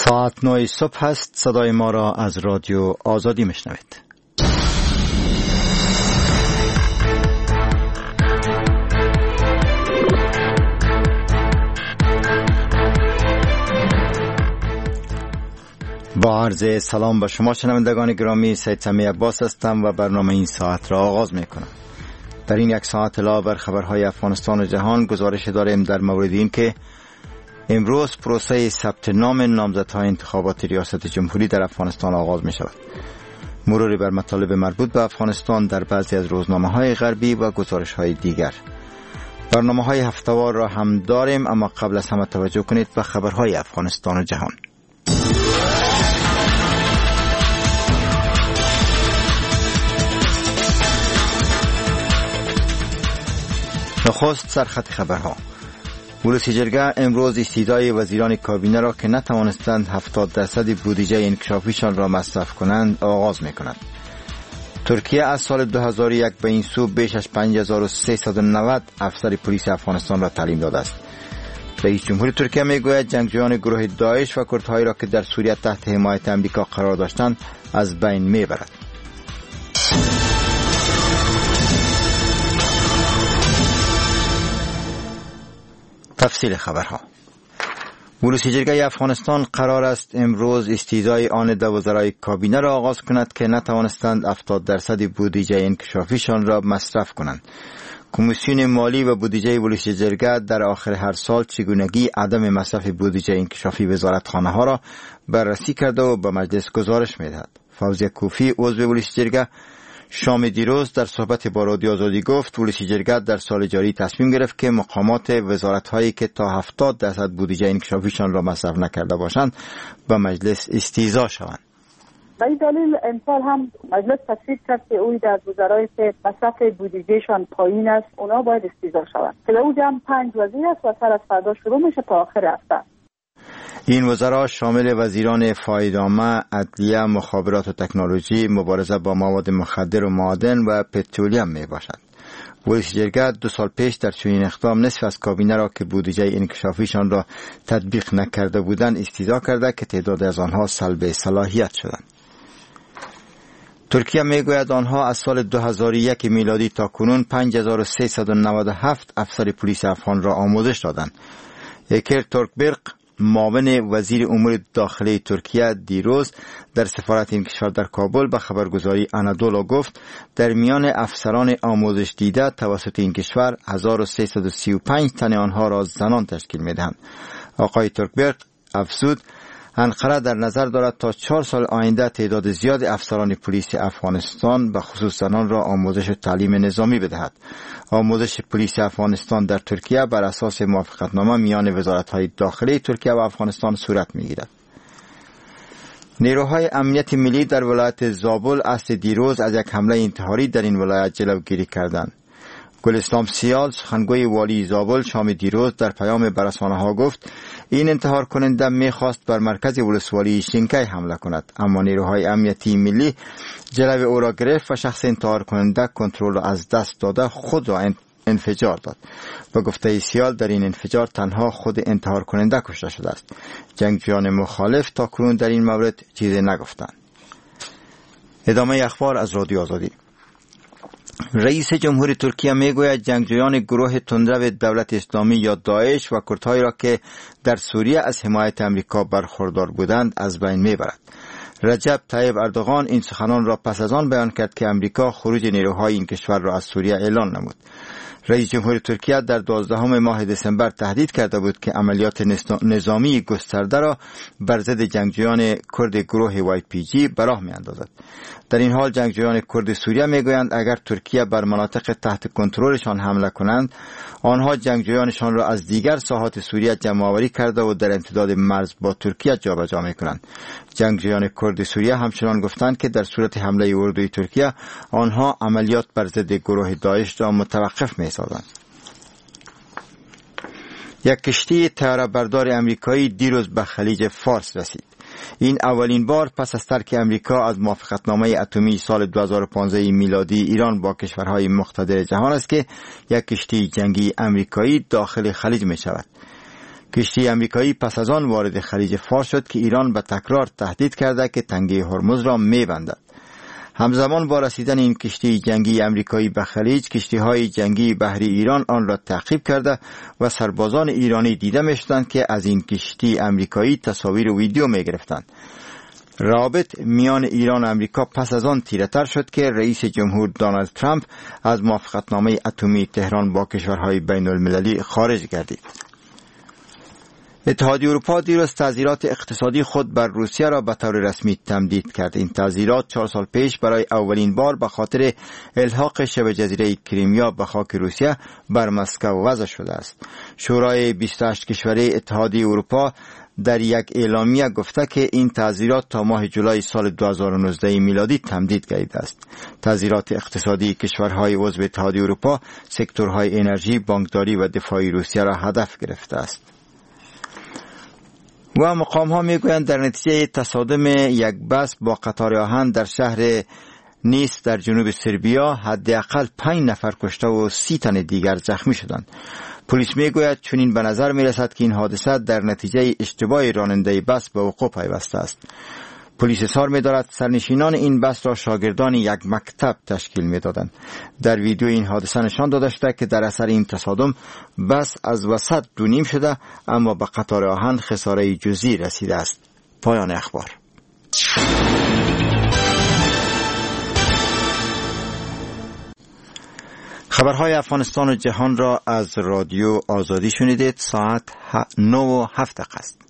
ساعت 9 صبح است. صدای ما را از رادیو آزادی میشنوید. با عرض سلام به شما شنوندگان گرامی، سید سمی عباس هستم و برنامه این ساعت را آغاز میکنم. در این یک ساعت علاوه بر خبرهای افغانستان و جهان گزارش داریم در مورد این که امروز پروسه ثبت نام نامزدهای انتخابات ریاست جمهوری در افغانستان آغاز می شود. مروری بر مطالب مربوط به افغانستان در بعضی از روزنامه‌های غربی و گزارش‌های دیگر. برنامه‌های هفته‌وار را هم داریم، اما قبل از همه توجه کنید به خبرهای افغانستان و جهان. نخست سرخط خبرها. ولسی جرگه امروز استیضای وزیران کابینه را که نتوانستند 70% بودجه انکشافیشان را مصرف کنند آغاز می‌کند. ترکیه از سال 2001 به این سو بیش از 5390 افسر پلیس افغانستان را تعلیم داده است. رئیس جمهور ترکیه میگوید جنگجویان گروه داعش و کردهایی را که در سوریه تحت حمایت آمریکا قرار داشتند از بین میبرد. تفصیل خبرها. ولسی جرگه افغانستان قرار است امروز استیضای آن دو وزرای کابینه را آغاز کند که نتوانستند 70% بودجه انکشافیشان را مصرف کنند. کمیسیون مالی و بودجه ولسی جرگه در آخر هر سال چگونگی عدم مصرف بودجه انکشافی وزارتخانه ها را بررسی کرده و به مجلس گزارش می‌دهد. فوزیه کوفی عضو ولسی جرگه شام دیروز در صحبت با رادیو آزادی گفت ولسی جرگه در سال جاری تصمیم گرفت که مقامات وزارت‌هایی که تا 70% بودجه انکشافیشان را مصرف نکرده باشند به مجلس استیضا شوند. به این دلیل امسال هم مجلس تصویب کرد که اوی در وزرایی که مصرف بودجهشان پایین است اونا باید استیضا شوند. که او جمع 5 وزیر است و سر از فردا شروع میشه تا آخر هفته. این وزرا شامل وزیران فایدامه، عدلیه، مخابرات و تکنولوژی، مبارزه با مواد مخدر و معادن و پترولیم می باشد. ولسی جرگه 2 سال پیش در چنین اقدام نصف از کابینه را که بودجه انکشافیشان را تطبیق نکرده بودند استیضا کرده که تعداد از آنها سلب صلاحیت شدند. ترکیه میگوید آنها از سال 2001 میلادی تا کنون 5397 افسر پلیس افغان را آموزش دادند. ایکر تورکبرق معاون وزیر امور داخلی ترکیه دیروز در سفارت این کشور در کابل به خبرگزاری آنادولو گفت در میان افسران آموزش دیده توسط این کشور 1335 تن آنها را زنان تشکیل می‌دهند. آقای تورکبرق افزود انقره در نظر دارد تا 4 سال آینده تعداد زیاد افسران پلیس افغانستان به خصوص زنان را آموزش و تعلیم نظامی بدهد. آموزش پلیس افغانستان در ترکیه بر اساس موافقتنامه میان وزارت‌های داخلی ترکیه و افغانستان صورت می‌گیرد. نیروهای امنیت ملی در ولایت زابل از دیروز از یک حمله انتحاری در این ولایت جلوگیری کردند. گل اسلام سیال سخنگوی والی زابل شام دیروز در پیام به رسانه‌ها گفت این انتحار کننده می‌خواست بر مرکز ولسوالی شینکی حمله کند، اما نیروهای امنیتی ملی جلوی او را گرفت و شخص انتحار کننده کنترل را از دست داده خود را انفجار داد. به گفته سیال در این انفجار تنها خود انتحار کننده کشته شده است. جنگجویان مخالف تا کنون در این مورد چیزی نگفتند. ادامه اخبار از رادیو آزادی. رئیس جمهور ترکیه میگوید جنگجویان گروه تندرو دولت اسلامی یا داعش و کردهایی را که در سوریه از حمایت آمریکا برخوردار بودند از بین میبرد. رجب طیب اردوغان این سخنان را پس از آن بیان کرد که آمریکا خروج نیروهای این کشور را از سوریه اعلان نمود. رئیس جمهور ترکیه در 12 ماه دسامبر تهدید کرده بود که عملیات نظامی گسترده را بر ضد جنگجویان کرد گروه YPG به راه می‌اندازد. در این حال جنگجویان کرد سوریه میگویند اگر ترکیه بر مناطق تحت کنترلشان حمله کنند آنها جنگجویانشان را از دیگر ساحات سوریه جمع‌آوری کرده و در امتداد مرز با ترکیه جابجا می‌کنند. جنگجویان کرد سوریه همچنان گفتند که در صورت حمله اردوی ترکیه آنها عملیات بر ضد گروه داعش را متوقف می‌سازند. یک کشتی طیاره‌بردار امریکایی دیروز به خلیج فارس رسید. این اولین بار پس از ترک امریکا از موافقتنامه اتمی سال 2015 میلادی ایران با کشورهای مقتدر جهان است که یک کشتی جنگی امریکایی داخل خلیج می شود. کشتی امریکایی پس از آن وارد خلیج فارس شد که ایران به تکرار تهدید کرده که تنگه هرمز را می‌بندد. همزمان با رسیدن این کشتی جنگی امریکایی به خلیج، کشتی‌های جنگی بحری ایران آن را تعقیب کرده و سربازان ایرانی دیده می‌شدند که از این کشتی امریکایی تصاویر و ویدیو می‌گرفتند. رابط میان ایران و امریکا پس از آن تیره‌تر شد که رئیس جمهور دونالد ترامپ از موافقتنامه اتمی تهران با کشورهای بین المللی خارج گردید. اتحادیه اروپا دیروز تعزیرات اقتصادی خود بر روسیه را به طور رسمی تمدید کرد. این تعزیرات 4 سال پیش برای اولین بار به خاطر الحاق شبه جزیره کریمیا به خاک روسیه بر مسکو وضع شده است. شورای 28 کشوری اتحادیه اروپا در یک اعلامیه گفته که این تعزیرات تا ماه جولای سال 2019 میلادی تمدید گردیده است. تعزیرات اقتصادی کشورهای عضو اتحادیه اروپا سکتورهای انرژی، بانکداری و دفاعی روسیه را هدف گرفته است. و مقام ها میگویند در نتیجه تصادم یک بس با قطار آهن در شهر نیس در جنوب سربیا حداقل 5 نفر کشته و 30 تن دیگر زخمی شدند. پلیس میگوید چنین به نظر میرسد که این حادثه در نتیجه اشتباه راننده بس به وقوع پیوسته است. پلیس اظهار می‌دارد سرنشینان این بس را شاگردان یک مکتب تشکیل می‌دادند. در ویدیو این حادثه نشان داده شده که در اثر این تصادم بس از وسط دو نیم شده، اما به قطار آهن خساره جزئی رسیده است. پایان اخبار. خبرهای افغانستان و جهان را از رادیو آزادی شنیدید. ساعت 9:07 است.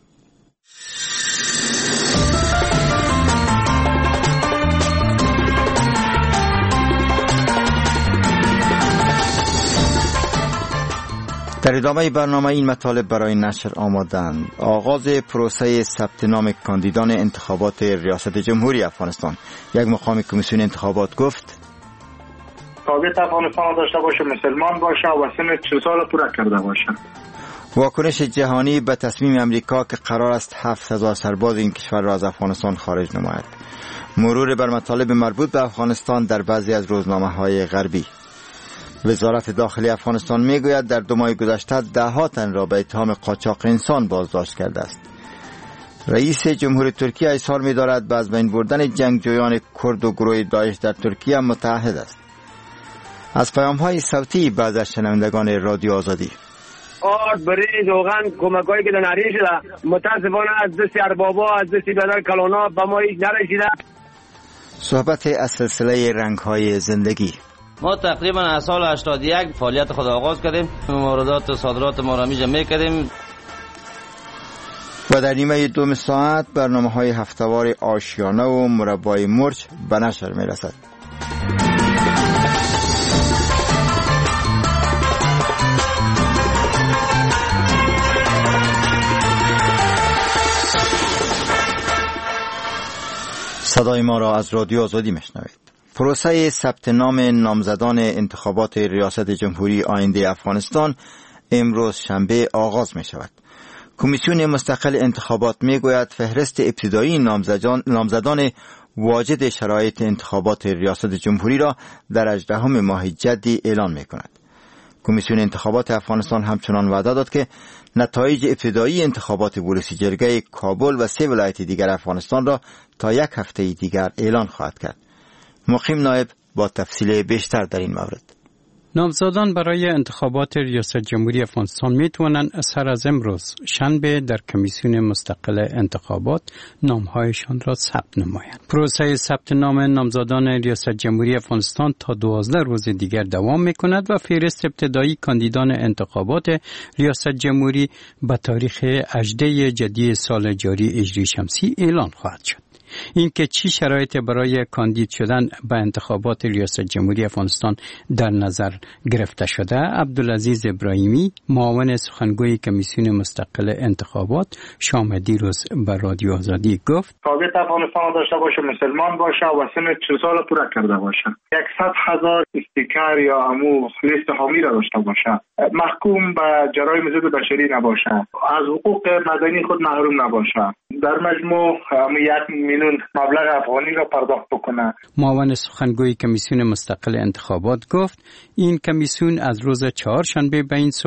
در ادامه برنامه این مطالب برای نشر آمادند. آغاز پروسه ثبت نام کاندیدان انتخابات ریاست جمهوری افغانستان. یک مقام کمیسیون انتخابات گفت تارگت افغانستان داشته باشه، مسلمان باشه و سن 40 سال پوره کرده باشه. واکنش جهانی به تصمیم امریکا که قرار است 7000 سرباز این کشور را از افغانستان خارج نماید. مرور بر مطالب مربوط به افغانستان در بعضی از روزنامه‌های غربی. وزارت داخلی افغانستان میگوید در 2 ماه گذشته 10 تن را به اتهام قاچاق انسان بازداشت کرده است. رئیس جمهور ترکیه اظهار می‌دارد به از بین بردن جنگجویان کرد و گروه داعش در ترکیه متعهد است. از پیام‌های صوتی بعض از شنوندگان رادیو آزادی. برای روغن کمکایی که در نریش شده متاسفانه از دست اربابا، از دست بدر کلانا به ما هیچ نرسیده. صحبت از سلسله رنگ‌های زندگی. ما تقریبا از سال 81 فعالیت خود آغاز کردیم. واردات و صادرات ما را می‌جمع کردیم. و در نیمه دوم ساعت برنامه‌های هفته‌وار آشیانه و مربای مرچ به نشر می‌رسد. صدای ما را از رادیو آزادی میشنوید. پروسه ثبت نام نامزدان انتخابات ریاست جمهوری آینده افغانستان امروز شنبه آغاز می شود. کمیسیون مستقل انتخابات می گوید فهرست ابتدایی نامزدان واجد شرایط انتخابات ریاست جمهوری را در 18 ماه جدی اعلان می کند. کمیسیون انتخابات افغانستان همچنان وعده داد که نتایج ابتدایی انتخابات بولسی جرگه کابل و 3 ولایت دیگر افغانستان را تا 1 هفته دیگر اعلان خواهد کرد. مقیم نایب با تفصیل بیشتر در این مورد. نامزدان برای انتخابات ریاست جمهوری افغانستان می توانند سر از امروز شنبه در کمیسیون مستقل انتخابات نامهایشان را ثبت نمایند. پروسه ثبت نام نامزدان ریاست جمهوری افغانستان تا 12 روز دیگر دوام می کند و فهرست ابتدایی کاندیدان انتخابات ریاست جمهوری به تاریخ 18 جدی سال جاری هجری شمسی اعلان خواهد شد. این که چی شرایط برای کاندید شدن به انتخابات ریاست جمهوری افغانستان در نظر گرفته شده، عبدالعزیز ابراهیمی معاون سخنگوی کمیسیون مستقل انتخابات شام دیروز به رادیو آزادی گفت تارگت افغانستان داشته باشه، مسلمان باشه و سن 40 سال پوره کرده باشه. 100,000 استیکر یا همو لیست حامی را داشته باشه، محکوم به جرایم ضد بشری نباشه، از حقوق مدنی خود محروم نباشه، در مجموع 1 میلیون مبلغ افغانی را پرداخت بکنه. معاون سخنگوی کمیسیون مستقل انتخابات گفت این کمیسیون از روز 4 شنبه به این سو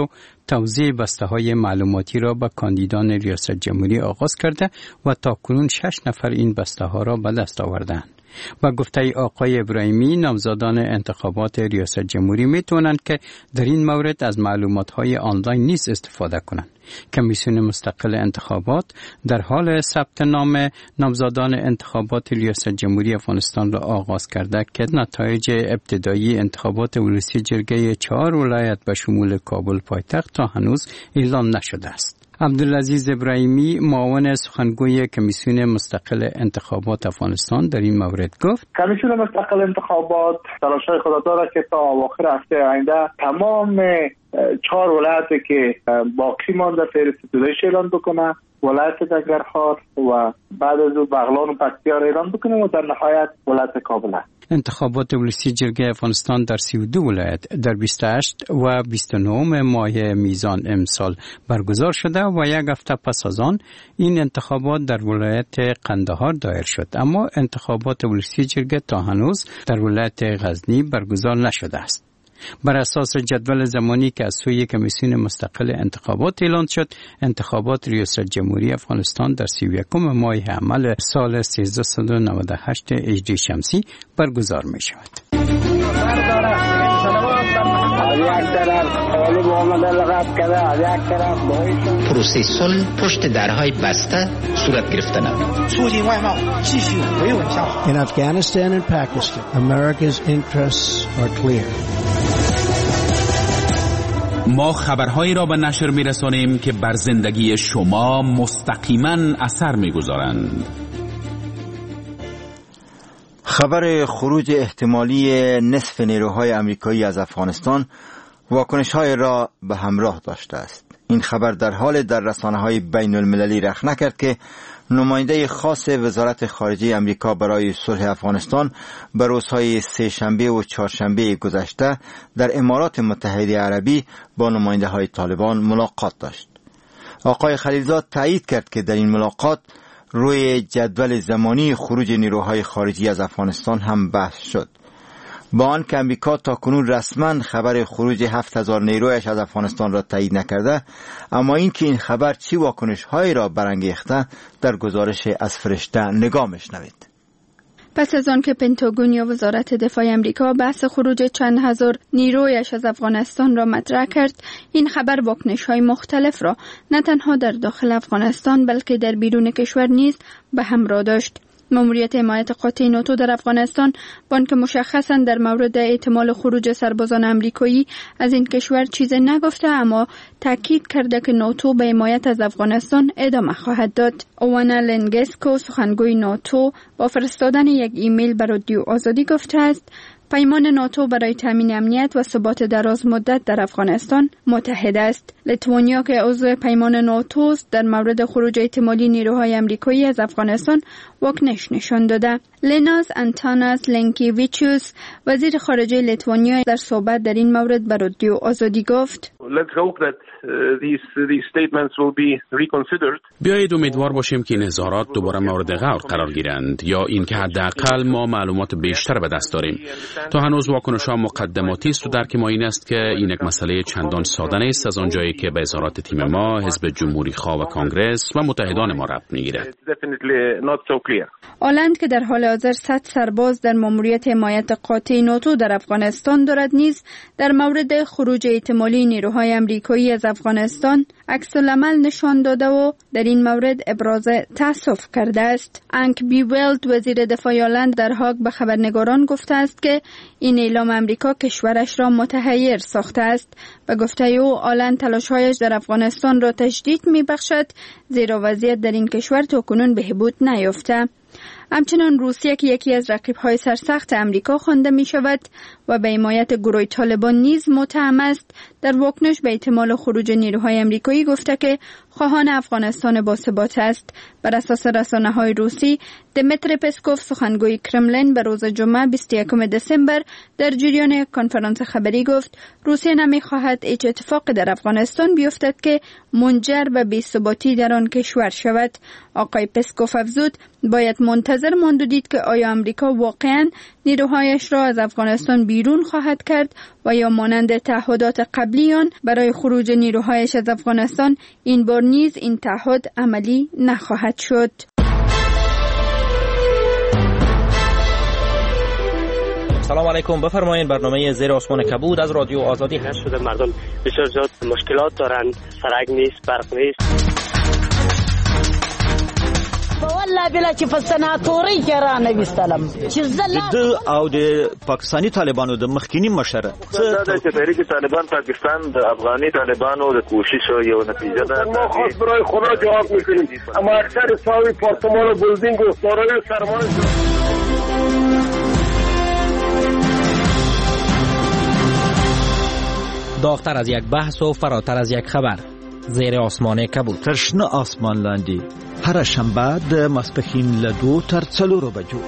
توزیع بسته‌های معلوماتی را به کاندیدان ریاست جمهوری آغاز کرده و تاکنون 6 نفر این بسته‌ها را به دست آوردند. با گفته آقای ابراهیمی، نامزدان انتخابات ریاست جمهوری میتونند که در این مورد از معلومات‌های آنلاین نیز استفاده کنند. کمیسیون مستقل انتخابات در حال ثبت نام نامزدان انتخابات ریاست جمهوری افغانستان را آغاز کرده که نتایج ابتدایی انتخابات ولسی جرگه 4 ولایت به شمول کابل پایتخت تا هنوز اعلام نشده است. عبدالعزیز ابراهیمی، معاون سخنگوی کمیسیون مستقل انتخابات افغانستان، در این مورد گفت: کمیسیون مستقل انتخابات تلاش‌های خود دارد که تا اواخر هفته آینده تمام 4 ولایتی که باقی مانده فهرست ابتداییش اعلان بکنه، ولایت ننگرهار و بعد از او بغلان و پکتیا را اعلان بکنه و در نهایت ولایت کابل است. انتخابات ولسی جرگه افغانستان در 32 ولایت در 28 و 29 ماه میزان امسال برگزار شده و یک هفته پس از آن این انتخابات در ولایت قندهار دایر شد، اما انتخابات ولسی جرگه تا هنوز در ولایت غزنی برگزار نشده است. بر اساس جدول زمانی که از سوی کمیسیون مستقل انتخابات اعلان شد، انتخابات ریاست جمهوری افغانستان در 31 ماه حمل سال 1398 هجری شمسی برگزار می شود. پروسه صلح پشت درهای بسته صورت گرفته نمود. In Afghanistan and Pakistan, America's interests are clear. ما خبرهایی را به نشر می‌رسانیم که بر زندگی شما مستقیما اثر می‌گذارند. خبر خروج احتمالی نصف نیروهای آمریکایی از افغانستان واکنش‌های را به همراه داشته است. این خبر در حال در رسانه‌های بین المللی رخ نکرد که نماینده خاص وزارت خارجه آمریکا برای صلح افغانستان به روزهای سه‌شنبه و چهارشنبه گذشته در امارات متحده عربی با نماینده‌های طالبان ملاقات داشت. آقای خلیلزاد تایید کرد که در این ملاقات روی جدول زمانی خروج نیروهای خارجی از افغانستان هم بحث شد. با آنکه امریکا تاکنون رسما خبر خروج 7000 نیرویش از افغانستان را تایید نکرده، اما اینکه این خبر چی واکنش‌هایی را برانگیخته در گزارش از فرشته نگاه می‌شنوید. پس از آن که پنتاگون یا وزارت دفاع آمریکا بحث خروج چند هزار نیرویش از افغانستان را مطرح کرد، این خبر واکنش‌های مختلف را نه تنها در داخل افغانستان بلکه در بیرون کشور نیز به همراه داشت. ماموریت حمایت قاطع ناتو در افغانستان با آنکه مشخصاً در مورد احتمال خروج سربازان آمریکایی از این کشور چیزی نگفته، اما تاکید کرده که ناتو به حمایت از افغانستان ادامه خواهد داد. اوانا لنگسکو، سخنگوی ناتو، با فرستادن یک ایمیل به رادیو آزادی گفته است: پیمان ناتو برای تامین امنیت و ثبات دراز مدت در افغانستان متحد است. لیتوانیا که عضو پیمان ناتو است در مورد خروج احتمالی نیروهای آمریکایی از افغانستان واکنش نشان داده. لیناس آنتاناس لنکیویچوس، وزیر خارجه لیتوانیا، در صحبت در این مورد به رادیو آزادی گفت: بیایید امیدوار باشیم که این اظهارات دوباره مورد غور قرار گیرند، یا اینکه حداقل ما معلومات بیشتر به دست داریم. تا هنوز واکنش‌ها مقدماتی است و درک ما این است که این یک مسئله چندان ساده نیست، از آنجایی که به اظهارات تیم ما، حزب جمهوری خواه و کانگرس و متحدان ما ربط می‌گیرد. آلند که در حال حاضر 100 سرباز در ماموریت حمایت قاطع ناتو در افغانستان دارد، نیز در مورد خروج احتمالی نیروهای آمریکایی از افغانستان عکس‌العمل نشان داده و در این مورد ابراز تأسف کرده است. انک بیولد، وزیر دفاع آلند، در هاگ به خبرنگاران گفته است که این اعلام آمریکا کشورش را متحیر ساخته است. به گفته او، آلند تلاش‌هایش در افغانستان را تجدید می‌بخشد، زیرا وضعیت در این کشور تاکنون بهبود نیافته. همچنان روسیه که یکی از رقیب‌های سرسخت امریکا خوانده می‌شود و به حمایت گروه طالبان نیز متهم است، در واکنش به احتمال خروج نیروهای آمریکایی گفته که خواهان افغانستان باثبات است. بر اساس رسانه‌های روسی، دمیتری پسکوف، سخنگوی کرملین، به روز جمعه 21 دسامبر در جریان کنفرانس خبری گفت روسیه نمی‌خواهد هیچ اتفاقی در افغانستان بیفتد که منجر به بی‌ثباتی در آن کشور شود. آقای پسکوف افزود باید منتظر منتظر ماند و دید که آیا امریکا واقعاً نیروهایش را از افغانستان بیرون خواهد کرد و یا مانند تعهدات قبلی آن برای خروج نیروهایش از افغانستان این بار نیز این تعهد عملی نخواهد شد. سلام علیکم، بفرمایید. برنامه زیر آسمان کبود از رادیو آزادی هست. شده مردم بسیار زیاد مشکلات دارند، سرک نیست، برق نیست. والله بلا چې په سناتوري کې را نوستلم چې زله او د پاکستانی طالبانو د مخکینی مشره چې تحریک طالبان پاکستان د افغاني طالبانو د کوشش یو نتیجه ده. ما خاص برای خدا جواب میکنیم، اما اکثر ساوی پارتمان و بلدینگ و دارای سرمایه داغتر از یک بحث و فراتر از یک خبر. زیر آسمان کبود. ترشنه آسمان لاندی. هر شنبه د ماسپښین له 2 تر 4 بجو.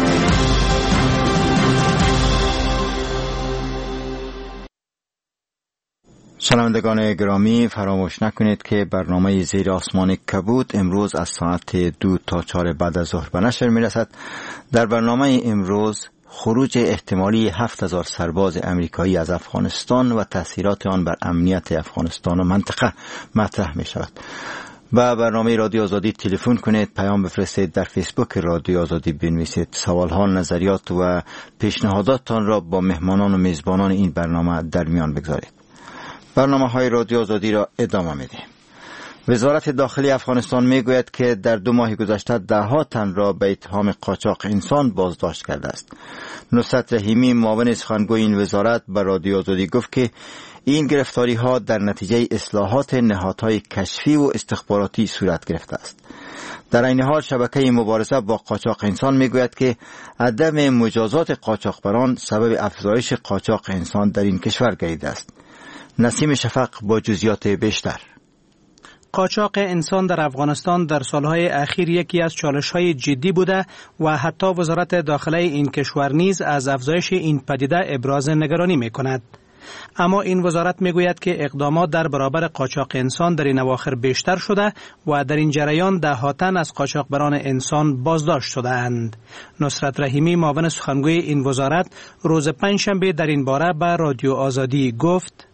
شنوندگان گرامی، فراموش نکنید که برنامه زیر آسمان کبود امروز از ساعت 2 تا 4 بعد از ظهر به نشر میرسد. در برنامه امروز خروج احتمالی 7000 سرباز امریکایی از افغانستان و تأثیرات آن بر امنیت افغانستان و منطقه مطرح می شود. با برنامه رادیو آزادی تلفن کنید، پیام بفرستید، در فیسبوک رادیو آزادی بنویسید، سوالها، نظریات و پیشنهاداتتان را با مهمانان و میزبانان این برنامه در میان بگذارید. برنامه های رادیو آزادی را ادامه میدیم. وزارت داخلی افغانستان میگوید که در 2 ماه گذشته 10 تن را به اتهام قاچاق انسان بازداشت کرده است. نصرت رحیمی، معاون سخنگوی این وزارت، به رادیو آزادی گفت که این گرفتاری ها در نتیجه اصلاحات نهادهای کشفی و استخباراتی صورت گرفته است. در این حال شبکه مبارزه با قاچاق انسان میگوید که عدم مجازات قاچاقبران سبب افزایش قاچاق انسان در این کشور گردیده است. نسیم شفق با جزئیات بیشتر. قاچاق انسان در افغانستان در سالهای اخیر یکی از چالش‌های جدی بوده و حتی وزارت داخله این کشور نیز از افزایش این پدیده ابراز نگرانی می‌کند. اما این وزارت میگوید که اقدامات در برابر قاچاق انسان در این اواخر بیشتر شده و در این جریان 10 تن از قاچاقبران انسان بازداشت شده‌اند. نصرت رحیمی، معاون سخنگوی این وزارت، روز پنجشنبه در این باره به رادیو آزادی گفت: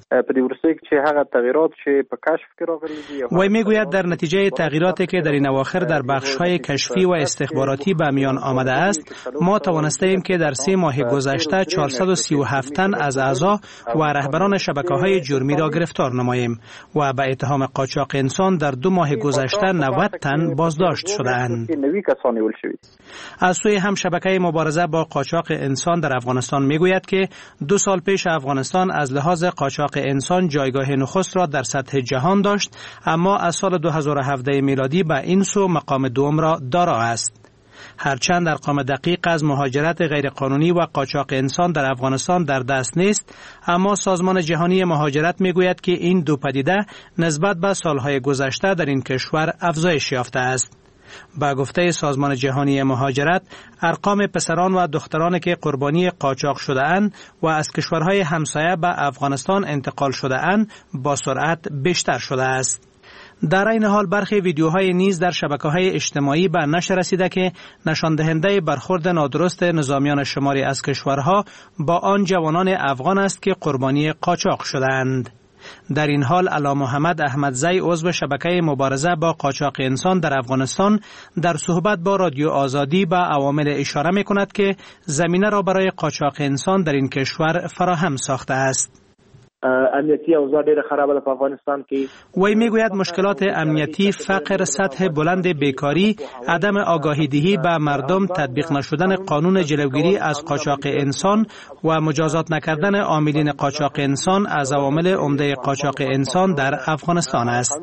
وی میگوید در نتیجه تغییراتی که در این اواخر در بخش‌های کشفی و استخباراتی به میان آمده است، ما توانستیم که در 3 ماه گذشته 437 تن از اعضا و رهبران شبکه‌های جرمی را گرفتار نماییم و به اتهام قاچاق انسان در 2 ماه گذشته 90 تن بازداشت شده‌اند. از سوی هم شبکه مبارزه با قاچاق انسان در افغانستان میگوید که 2 سال پیش افغانستان از لحاظ قاچاق انسان جایگاه نخست را در سطح جهان داشت، اما از سال 2017 میلادی به این سو مقام دوم را دارا است. هرچند ارقام دقیق از مهاجرت غیرقانونی و قاچاق انسان در افغانستان در دست نیست، اما سازمان جهانی مهاجرت میگوید که این 2 پدیده نسبت به سالهای گذشته در این کشور افزایش یافته است. با گفته سازمان جهانی مهاجرت، ارقام پسران و دختران که قربانی قاچاق شده اند و از کشورهای همسایه به افغانستان انتقال شده اند با سرعت بیشتر شده است. در این حال برخی ویدیوهای نیز در شبکه‌های اجتماعی به نشر رسیده که نشان دهنده برخورد نادرست نظامیان شماری از کشورها با آن جوانان افغان است که قربانی قاچاق شده‌اند. در این حال علا محمد احمدزی، عضو شبکه مبارزه با قاچاق انسان در افغانستان، در صحبت با رادیو آزادی به عوامل اشاره می‌کند که زمینه را برای قاچاق انسان در این کشور فراهم ساخته است. امنیتی اوضاع ډیره خرابه ده په افغانستان کې. وی میگوید مشکلات امنیتی، فقر، سطح بلند بیکاری، عدم آگاهی دهی به مردم، تطبیق نشدن قانون جلوگیری از قاچاق انسان و مجازات نکردن عاملین قاچاق انسان از عوامل عمده قاچاق انسان در افغانستان است.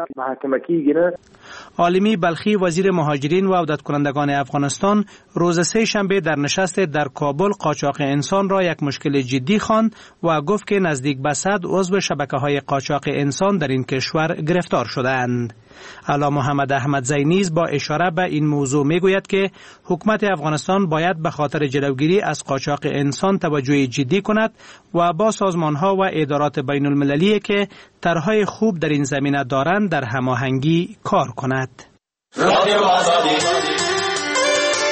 عالمی بلخی، وزیر مهاجرین و عودت کنندگان افغانستان، روز 3 شنبه در نشست در کابل قاچاق انسان را یک مشکل جدی خواند و گفت که نزدیک به 100 عضو شبکه‌های قاچاق انسان در این کشور گرفتار شده‌اند. علا محمد احمدزی نیز با اشاره به این موضوع میگوید که حکومت افغانستان باید به خاطر جلوگیری از قاچاق انسان توجه جدی کند و با سازمان‌ها و ادارات بین المللی که طرح‌های خوب در این زمینه دارند در هماهنگی کار کند.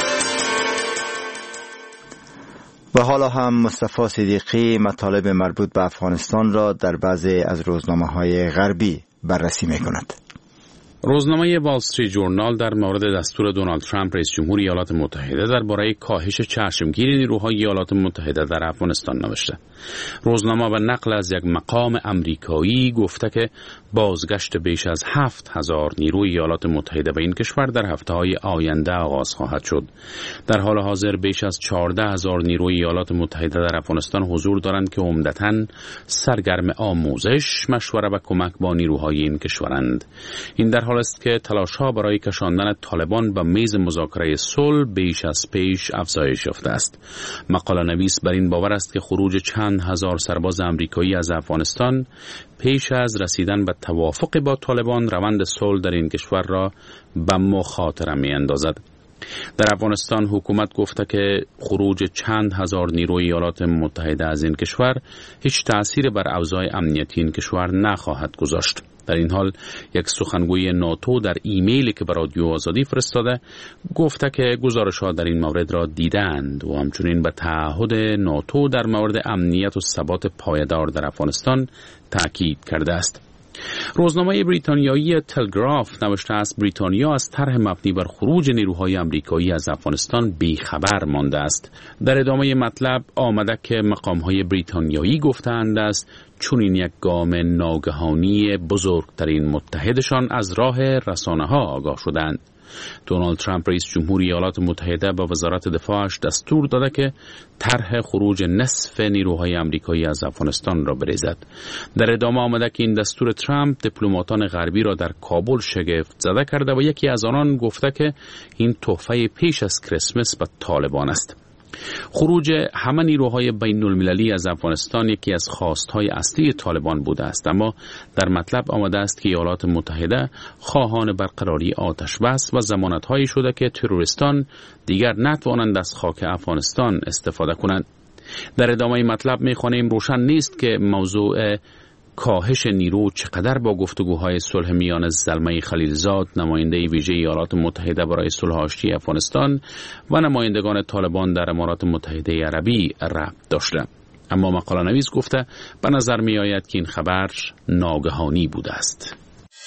و حالا هم مصطفی صدیقی مطالب مربوط به افغانستان را در بعضی از روزنامه‌های غربی بررسی می‌کند. روزنامه وال استریت جورنال در مورد دستور دونالد ترامپ رئیس جمهور ایالات متحده درباره کاهش چشمگیر نیروهای ایالات متحده در افغانستان نوشته. روزنامه به نقل از یک مقام امریکایی گفته که بازگشت بیش از 7,000 نیروی ایالات متحده به این کشور در هفته‌های آینده آغاز خواهد شد. در حال حاضر بیش از 14,000 نیروی ایالات متحده در افغانستان حضور دارند که عمدتاً سرگرم آموزش، مشوره و کمک با نیروهای این کشورند. این در حال است که تلاش‌ها برای کشاندن طالبان به میز مذاکره صلح بیش از پیش افزایش یافته است. مقاله نویس بر این باور است که خروج چند هزار سرباز آمریکایی از افغانستان پیش از رسیدن به توافق با طالبان روند صلح در این کشور را به مخاطره می‌اندازد. در افغانستان حکومت گفته که خروج چند هزار نیروی ایالات متحده از این کشور هیچ تأثیر بر اوضاع امنیتی این کشور نخواهد گذاشت. در این حال یک سخنگوی ناتو در ایمیلی که به رادیو آزادی فرستاده گفته که گزارش‌ها در این مورد را دیدند و همچنین به تعهد ناتو در مورد امنیت و ثبات پایدار در افغانستان تاکید کرده است. روزنامه بریتانیایی تلگراف نوشته است بریتانیا از طرح مبنی بر خروج نیروهای آمریکایی از افغانستان بیخبر مانده است. در ادامه مطلب آمده که مقام‌های بریتانیایی گفتند است چون این یک گام ناگهانی بزرگترین متحدشان از راه رسانه‌ها آگاه شدند. دونالد ترامپ رئیس جمهور ایالات متحده به وزارت دفاعش دستور داده که طرح خروج نصف نیروهای آمریکایی از افغانستان را بریزد. در ادامه آمده که این دستور ترامپ دیپلماتان غربی را در کابل شگفت زده کرده و یکی از آنان گفته که این تحفه پیش از کریسمس به طالبان است. خروج همه نیروهای بین المللی از افغانستان یکی از خواستهای اصلی طالبان بوده است، اما در مطلب آمده است که ایالات متحده خواهان برقراری آتش بس و ضمانت‌هایی شده که تروریستان دیگر نتوانند از خاک افغانستان استفاده کنند. در ادامه مطلب می‌خوانیم روشن نیست که موضوع کاهش نیرو چقدر با گفتگوهای صلح میان زلمه خلیلزاد نماینده ویژه ایالات متحده برای صلح آشتی افغانستان و نمایندگان طالبان در امارات متحده عربی ربط داشته. اما مقاله نویس گفته به نظر می آید که این خبر ناگهانی بوده است.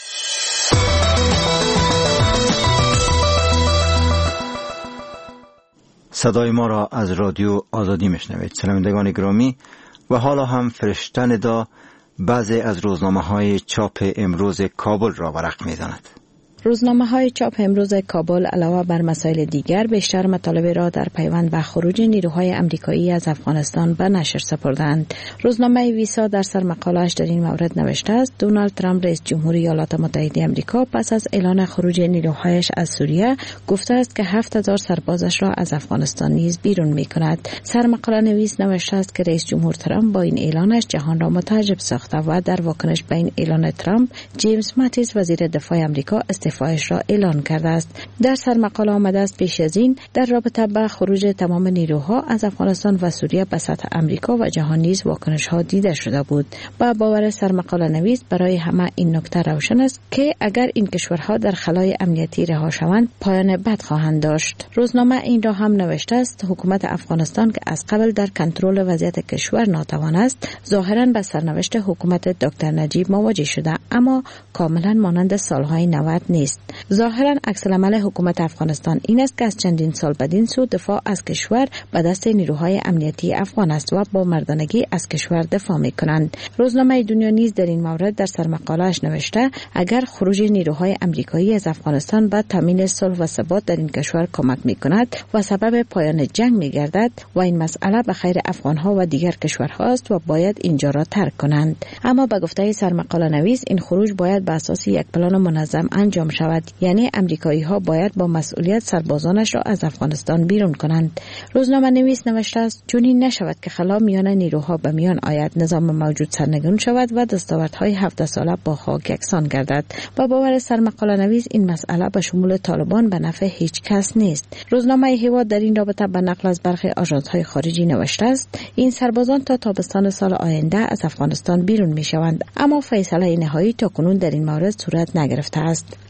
صدای ما را از رادیو آزادی میشنوید. شنوندگان گرامی، و حالا هم فرشته ندا بعضی از روزنامه‌های چاپ امروز کابل را ورق می‌زند. روزنامه‌های چاپ امروز کابل علاوه بر مسائل دیگر بیشتر مطالب را در پیوند به خروج نیروهای آمریکایی از افغانستان به نشر سپردند. روزنامه ویسا در سر مقاله‌اش در این مورد نوشته است دونالد ترامپ رئیس جمهور ایالات متحده آمریکا پس از اعلان خروج نیروهایش از سوریه گفته است که 7,000 سربازش را از افغانستان نیز بیرون می‌کند. سر مقاله نویس نوشته است که رئیس جمهور ترامپ با این اعلانش جهان را متعجب ساخته و در واکنش به این اعلان ترامپ جیمز ماتیس وزیر دفاع آمریکا استعفایش را اعلان کرده است. در سر مقاله آمده است پیش از این در رابطه با خروج تمام نیروها از افغانستان و سوریه به سطح آمریکا و جهان نیز واکنش‌ها دیده شده بود. با باور سر مقاله نویس برای همه این نکته روشن است که اگر این کشورها در خلای امنیتی رها شوند پایان بد خواهند داشت. روزنامه این را هم نوشته است حکومت افغانستان که از قبل در کنترل وضعیت کشور ناتوان است ظاهراً به سرنوشت حکومت دکتر نجیب مواجه شده، اما کاملا مانند سالهای 90 نیست. ظاهراً عکس العمل حکومت افغانستان این است که از چندین سال بدین سو دفاع از کشور به دست نیروهای امنیتی افغان است و با مردانگی از کشور دفاع می‌کنند. روزنامه دنیا نیز در این مورد در سرمقاله‌اش نوشته اگر خروج نیروهای آمریکایی از افغانستان به تامین صلح و ثبات در این کشور کمک می‌کند و سبب پایان جنگ می‌گردد و این مسئله به خیر افغان‌ها و دیگر کشورها است و باید اینجا را ترک کنند. اما به گفته سرمقاله نویس این خروج باید به اساس یک پلان منظم انجام شود، یعنی آمریکایی‌ها باید با مسئولیت سربازانش را از افغانستان بیرون کنند. روزنامه نویس نوشته است چون این نشود که خلا میان نیروها به میان آید، نظام موجود سرنگون شود و دستاوردهای 17 ساله با خاک یکسان گردد. با باور سرمقاله نویس این مسئله به شمول طالبان به نفع هیچ کس نیست. روزنامه هیواد در این رابطه به نقل از برخی آژانس‌های خارجی نوشته است این سربازان تا تابستان سال آینده از افغانستان بیرون میشوند، اما فیصله نهایی تا کنون در این مورد صورت نگرفته است.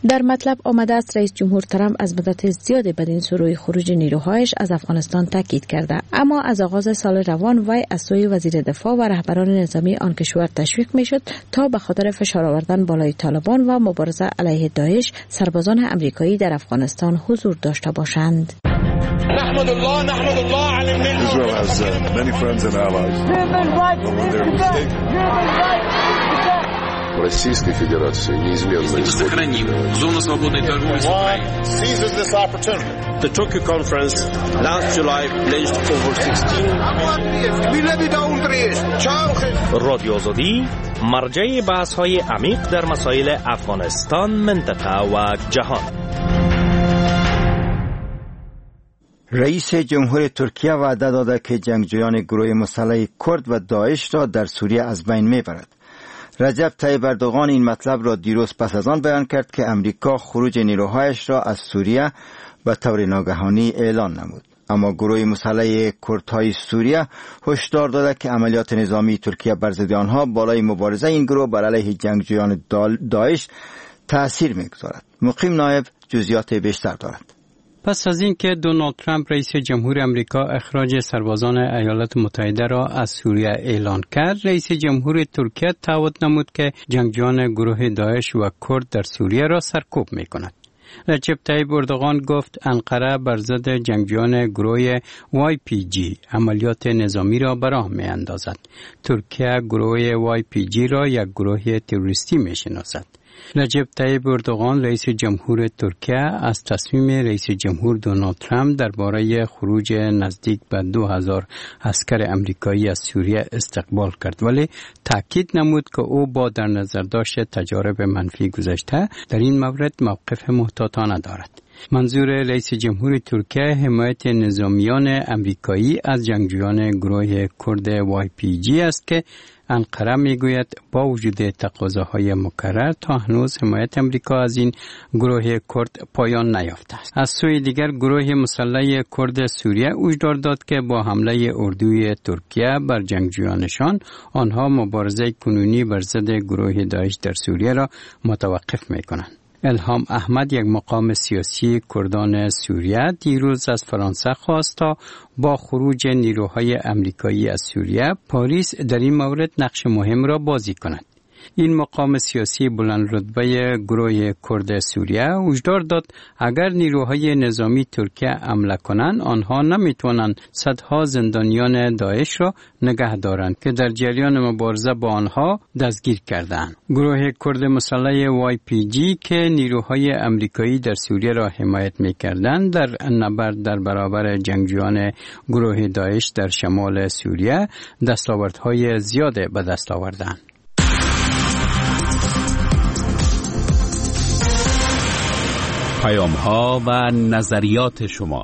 در مطلب آمده است رئیس جمهور ترامپ از مدت زیادی بدین سوی خروج نیروهایش از افغانستان تاکید کرده، اما از آغاز سال روان وی از سوی وزیر دفاع و رهبران نظامی آن کشور تشویق میشد تا به خاطر فشار آوردن بالای طالبان و مبارزه علیه داعش سربازان امریکایی در افغانستان حضور داشته باشند. نحمد الله على Israel has many friends and allies. Российской Федерации неизменно сохраним зону свободной торговли с Украиной. Seizes this opportunity. The Tokyo conference last July pledged over 16 رادیو آزادی مرجع بحث‌های عمیق در مسائل افغانستان، منطقه و جهان. رئیس جمهور ترکیه وعده داده که جنگجویان گروه مسلح کرد و داعش را در سوریه از بین میبرد. رجب طیب اردوغان این مطلب را دیروز پس از آن بیان کرد که امریکا خروج نیروهایش را از سوریه به طور ناگهانی اعلان نمود. اما گروه مسلح کردهای سوریه هشدار داده که عملیات نظامی ترکیه بر ضد آنها بالای مبارزه این گروه بر علیه جنگجویان داعش تأثیر میگذارد. مقیم نایب جزئیات بیشتر دارد. پس از اینکه دونالد ترامپ رئیس جمهور امریکا اخراج سربازان ایالات متحده را از سوریه اعلان کرد، رئیس جمهور ترکیه تعهد نمود که جنگجویان گروه داعش و کرد در سوریه را سرکوب می‌کند. رجب طیب اردوغان گفت انقره بر ضد جنگجویان گروه YPG عملیات نظامی را به راه می‌اندازد. ترکیه گروه YPG را یک گروه تروریستی می‌شناسد. رجب طیب اردوغان رئیس جمهور ترکیه از تصمیم رئیس جمهور دونالد ترامپ درباره خروج نزدیک به 2000 عسکر امریکایی از سوریه استقبال کرد، ولی تاکید نمود که او با در نظر داشت تجارب منفی گذشته در این مورد موقف محتاطانه دارد. منظور رئیس جمهور ترکیه حمایت نظامیان امریکایی از جنگجویان گروه کرد YPG است که انقره میگوید با وجود تقاضاهای مکرر تا هنوز حمایت امریکا از این گروه کرد پایان نیافته است. از سوی دیگر گروه مسلح کرد سوریه هشدار داد که با حمله اردوی ترکیه بر جنگجویانشان آنها مبارزه کنونی بر ضد گروه داعش در سوریه را متوقف میکنند. الهام احمد، یک مقام سیاسی کردان سوریه، دیروز از فرانسه خواست تا با خروج نیروهای امریکایی از سوریه پاریس در این مورد نقش مهم را بازی کند. این مقام سیاسی بلند رتبه گروه کرد سوریه هشدار داد اگر نیروهای نظامی ترکیه حمله کنند آنها نمیتوانند صدها زندانیان داعش را نگه دارند که در جریان مبارزه با آنها دستگیر کردند. گروه کرد مسلح YPG که نیروهای امریکایی در سوریه را حمایت می‌کردند در نبرد در برابر جنگجویان گروه داعش در شمال سوریه دستاوردهای زیاد به دست آوردند. پیام‌ها و نظریات شما.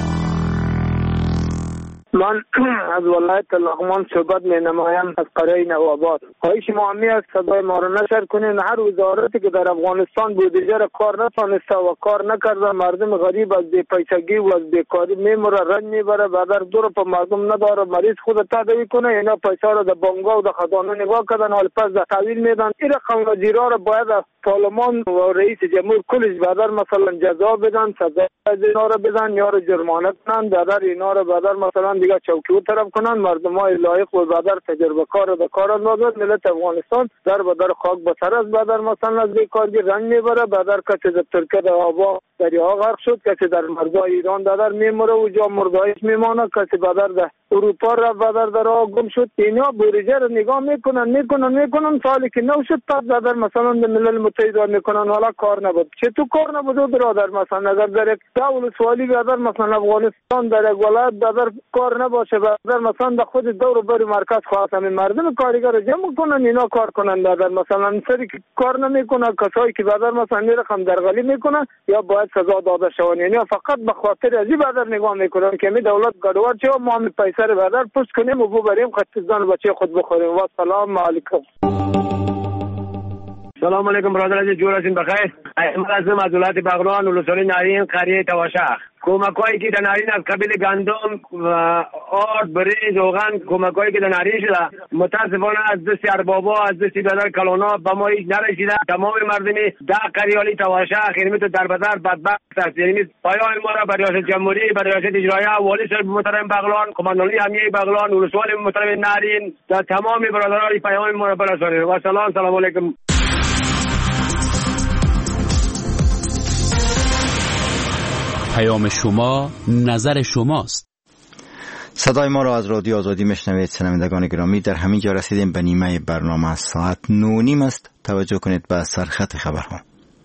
من از ولایت لغمان صحبت می نمایم از قریه نوآباد. خواهش ما همی است صدای ما را نشر کنین. هر وزارتی که در افغانستان بودجه را کار نتانسته و کار نکرده، مردم غریب از بی‌پیسگی و از بیکاری میموره، رنج میبره، بعد دور په مردم نداره، مریض خود تداوی کنه. اینا پیسه را در بانک‌ها و در خزانه نگاه کردن، حال پس در تحویل میدن. این رقم وزیرا را باید از پارلمان و رئیس جمهور کلش بعد مثلا جزا بدن، سزا اینا را بدن یا را جرمانه کنن، بعد اینا را بعد مثلا دیگه چوکی طرف کنن. مردمای لایق و بعد تجربه کار در کار اندازد. ملت افغانستان در بدر خاک به سر است. بعد مثلا از بیکاری رنج میبره. بعد کسی در ترکیه در آبا دریا غرق شد، کسی در مرزهای ایران در میموره و جا مردایش میمانه، کسی بعد در اروپا را بعد در آب گم شد. اینا بودجه را نگاه میکنن سالی که نو شد پس در مثلا ملل متحد میکنن حالا کار نبود. چه تو کار نبود برادر؟ مثلا اگر در یک دولت سوالی بعد مثلا افغانستان در یک ولایت بعد کار نباشه، بعد مثلا در خود دور بر مرکز خواستم مردم کارگر جمع کنن اینا کار کنن، بعد مثلا سری کار نمیکنه کسایی که بعد مثلا رقم درغلی میکنن یا باید سزا داده شون. یعنی فقط به خاطر ازی بعد نگاه میکنن که می دولت گډوډ چه ما می پیسې بعد پوس کنیم و ببریم خطزان بچه خود بخوریم. و سلام علیکم. سلام علیکم برادر عزیز، جور هستین بخیر؟ من از ولایت بغلان ولسوالی نارین قریه تواشخ. کمکایی که دنارین از قبیل گندم و آرد برنج روغن کمکایی که دنارین شده متاسفانه از دست اربابا از دست بدر کلونا به ما هیچ نرسیده. تمام مردمی ده قریالی تواشه خیرمت در بدر بدبخت است. یعنی پایان ما را بر ریاست جمهوری، بر ریاست اجرایه، والی صاحب محترم بغلان، قماندانی امنیه بغلان، ولسوالی محترم نارین و تمام برادران پیام ما را برسانید. و سلام علیکم. پیام شما نظر شماست. صدای ما را از رادیو آزادی میشنوید. شنوندگان گرامی، در همین جا رسیدیم به نیمه برنامه. از ساعت 9:30 است. توجه کنید به سرخط خبرها.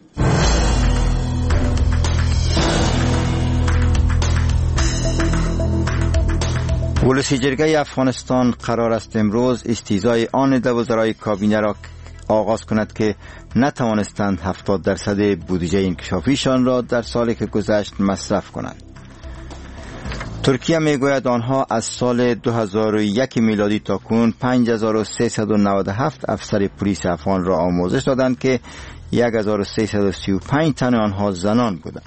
ولسی جرگه افغانستان قرار است امروز استیضای آن دو وزرای کابینه را آغاز کند که نتوانستند 70% بودجه انکشافیشان را در سالی که گذشت مصرف کنند. ترکیه میگوید آنها از سال 2001 میلادی تا کنون 5397 افسر پلیس افغان را آموزش دادند که 1335 تن آنها زنان بودند.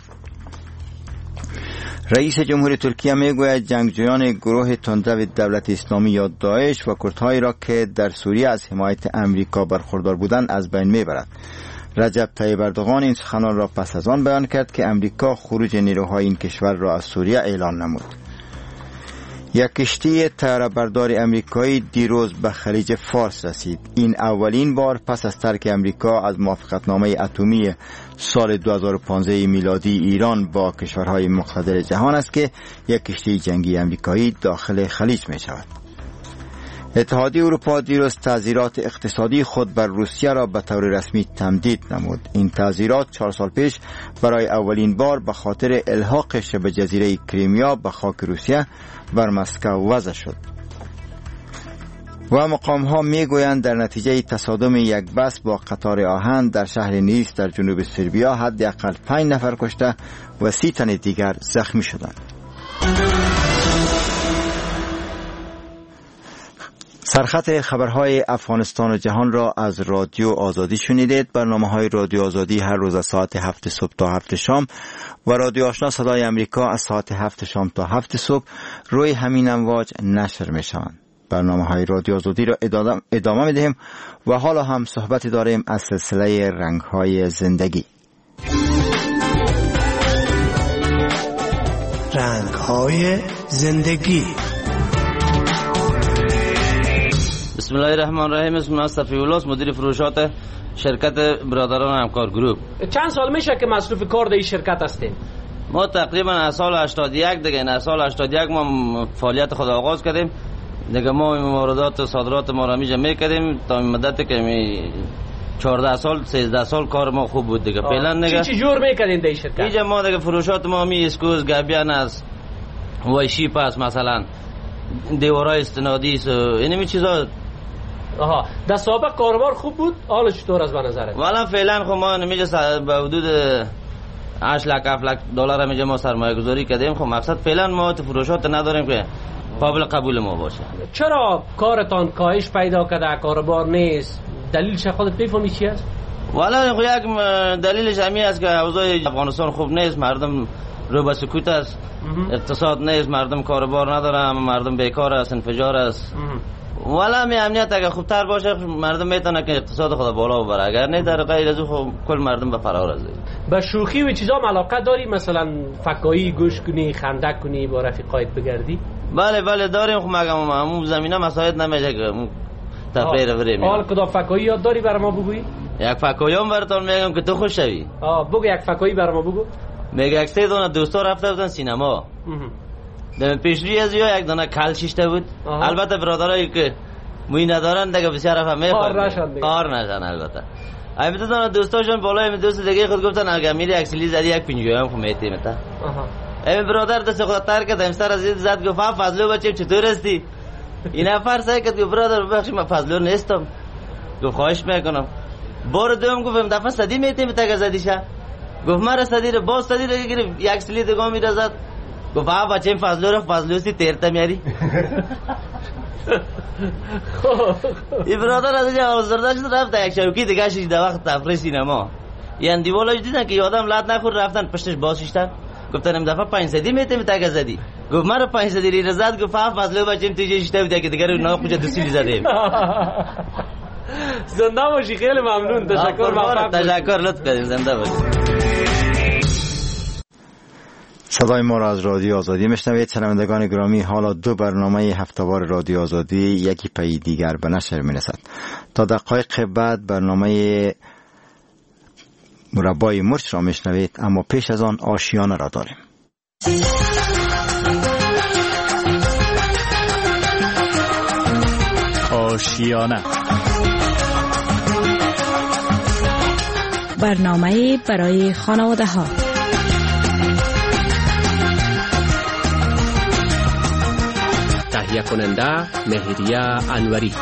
رئیس جمهور ترکیه میگوید جنگجویان گروه تندرو دولت اسلامی یا داعش و کردهایی را که در سوریه از حمایت امریکا برخوردار بودند از بین میبرد. رجب طیب اردوغان این سخنان را پس از آن بیان کرد که امریکا خروج نیروهای این کشور را از سوریه اعلان نمود. یک کشتی طیاره‌بردار امریکایی دیروز به خلیج فارس رسید. این اولین بار پس از ترک امریکا از موافقتنامه اتمی سال 2015 میلادی ایران با کشورهای مقتدر جهان است که یک کشتی جنگی امریکایی داخل خلیج می شود. اتحادیه اروپا دیروز تعزیرات اقتصادی خود بر روسیه را به طور رسمی تمدید نمود. این تعزیرات 4 سال پیش برای اولین بار به خاطر الحاق شبه جزیره کریمیا به خاک روسیه بر مسکو وضع شد. و مقام‌ها میگویند در نتیجه تصادم یک بس با قطار آهن در شهر نیس در جنوب سربیا حداقل 5 نفر کشته و 30 تن دیگر زخمی شدند. سرخط خبرهای افغانستان و جهان را از رادیو آزادی شنیدید. برنامه‌های رادیو آزادی هر روز از ساعت 7 صبح تا 7 شام و رادیو آشنا صدای امریکا از ساعت 7 شام تا 7 صبح روی همین امواج نشر می‌شوند. برنامه‌های رادیو آزادی را ادامه می‌دهیم و حالا هم صحبتی داریم از سلسله رنگ‌های زندگی. رنگ‌های زندگی. بسم الله الرحمن الرحیم. اسم من صفی الله، مدیر فروشات شرکت برادران همکار گروپ. چند سال میشه که مصروف کار در این شرکت هستین؟ ما تقریبا از سال 81 دیگه، از سال 81 ما فعالیت خود آغاز کردیم دیگه. ما واردات و صادرات ما را میجا میکردیم تا مدت که 14 سال 13 سال کار ما خوب بود دیگه. فعلا دیگه چی جور میکردین در این شرکت؟ اینجا ما دیگه فروشات ما می اسکوز گابیان است، وایشی پاس مثلا دیوارای استنادی اینمی چیزا. آها، در سابق کاروبار خوب بود، حالا چطور از به نظرت؟ والا فعلا خب ما نمیجا به حدود 8 لک 7 لک دلار میجا ما سرمایه گذاری کردیم. خب مقصد فعلا ما فروشات نداریم که قابل قبول ما باشه. چرا کارتان کاهش پیدا کرده، کاروبار نیست؟ دلیلش خودت میفهمی چی است؟ والا یک دلیلش همین است که اوضاع افغانستان خوب نیست، مردم رو به سکوت است، اقتصاد نیست، مردم کاروبار ندارن، مردم بیکار است، انفجار است. والا می امنیت اگه خوبتر باشه مردم میتونه که اقتصاد خود بالا ببره، اگر نه در غیر از خب کل مردم به فرار است. به شوخی و چیزا علاقه داری؟ مثلا فکایی گوش کنی، خندق کنی، با رفیقایت بگردی؟ بله داریم. خب مگه همون زمینه مساعد نمیشه که تفریح رو بریم. حال کدام فکایی یاد داری برام بگویی؟ یک فکایی هم براتون میگم که تو خوش شوی. بگو یک فکایی برام بگو. میگه یک سه دونه دوستا رفته بودن سینما. در پیشروی از یک دونه کل شیشته بود. البته برادرایی که موی ندارن دیگه بسیار رفت میخورد کار نشن. البته همین دو دونه دوستاشون بالای می دوست دیگه خود گفتن اگه میری اکسلی زدی یک پنجوی هم خمیتی متا. همین برادر دست خود تر کرد، همسر از این زد گفت فضلو بچه چطور هستی؟ این نفر سعی کرد گفت برادر ببخشی من فضلو نیستم. گفت خواهش میکنم. بار دوم گفتم دفعه صدی میتی متا که زدیشه. گفت مرا صدی رو باز صدی رو گرفت یک اکسلی دیگه میره زد. گفت بچه این فضلو سی تیرتا میاری. این برادر از اینجا آزرده شد رفت یک شوکی دیگه شیش در وقت تفریح سینما. یعنی دیوالاش دیدن که یادم لط نخور رفتن پشتش باز شیشتن. گفتن این دفعه 500 میتیم تک زدی. گفت من 500 ری زد. گفت فاف فضلو بچیم توی جشته بوده که دیگه اونا کجا دوستی زدیم. زنده باشی، خیلی ممنون. تشکر لطف کردیم. زنده باشی. صدای ما را از رادیو آزادی میشنوید. شنوندگان گرامی، حالا دو برنامه هفته‌وار رادیو آزادی یکی پی دیگر به نشر میرسد. تا دقایق بعد برنامه مربای مرچ را میشنوید، اما پیش از آن آشیانه را داریم. آشیانه، برنامه برای خانواده ها. تهیه کننده مهریه انوری.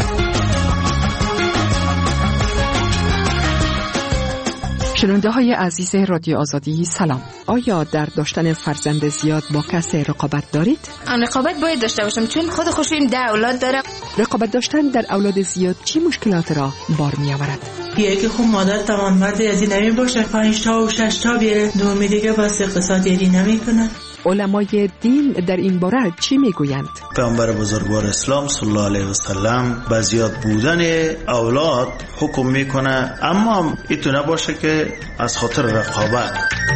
شنونده های عزیز رادیو آزادی سلام. آیا در داشتن فرزند زیاد با کسی رقابت دارید؟ رقابت باید داشته باشم، چون خود خوشیم 10 اولاد دارم. رقابت داشتن در اولاد زیاد چی مشکلات را بار می آورد؟ یکی خب مادر توانمند یزی نمی باشه، 5 تا و 6 تا بیاره، دومی دیگه بس اقتصاد یری نمی کنه. علمای دین در این باره چی میگویند؟ پیامبر بزرگوار اسلام صلی الله علیه و سلم به زیاد بودن اولاد حکم میکنه، اما ایتو نباشه که از خاطر رقابت.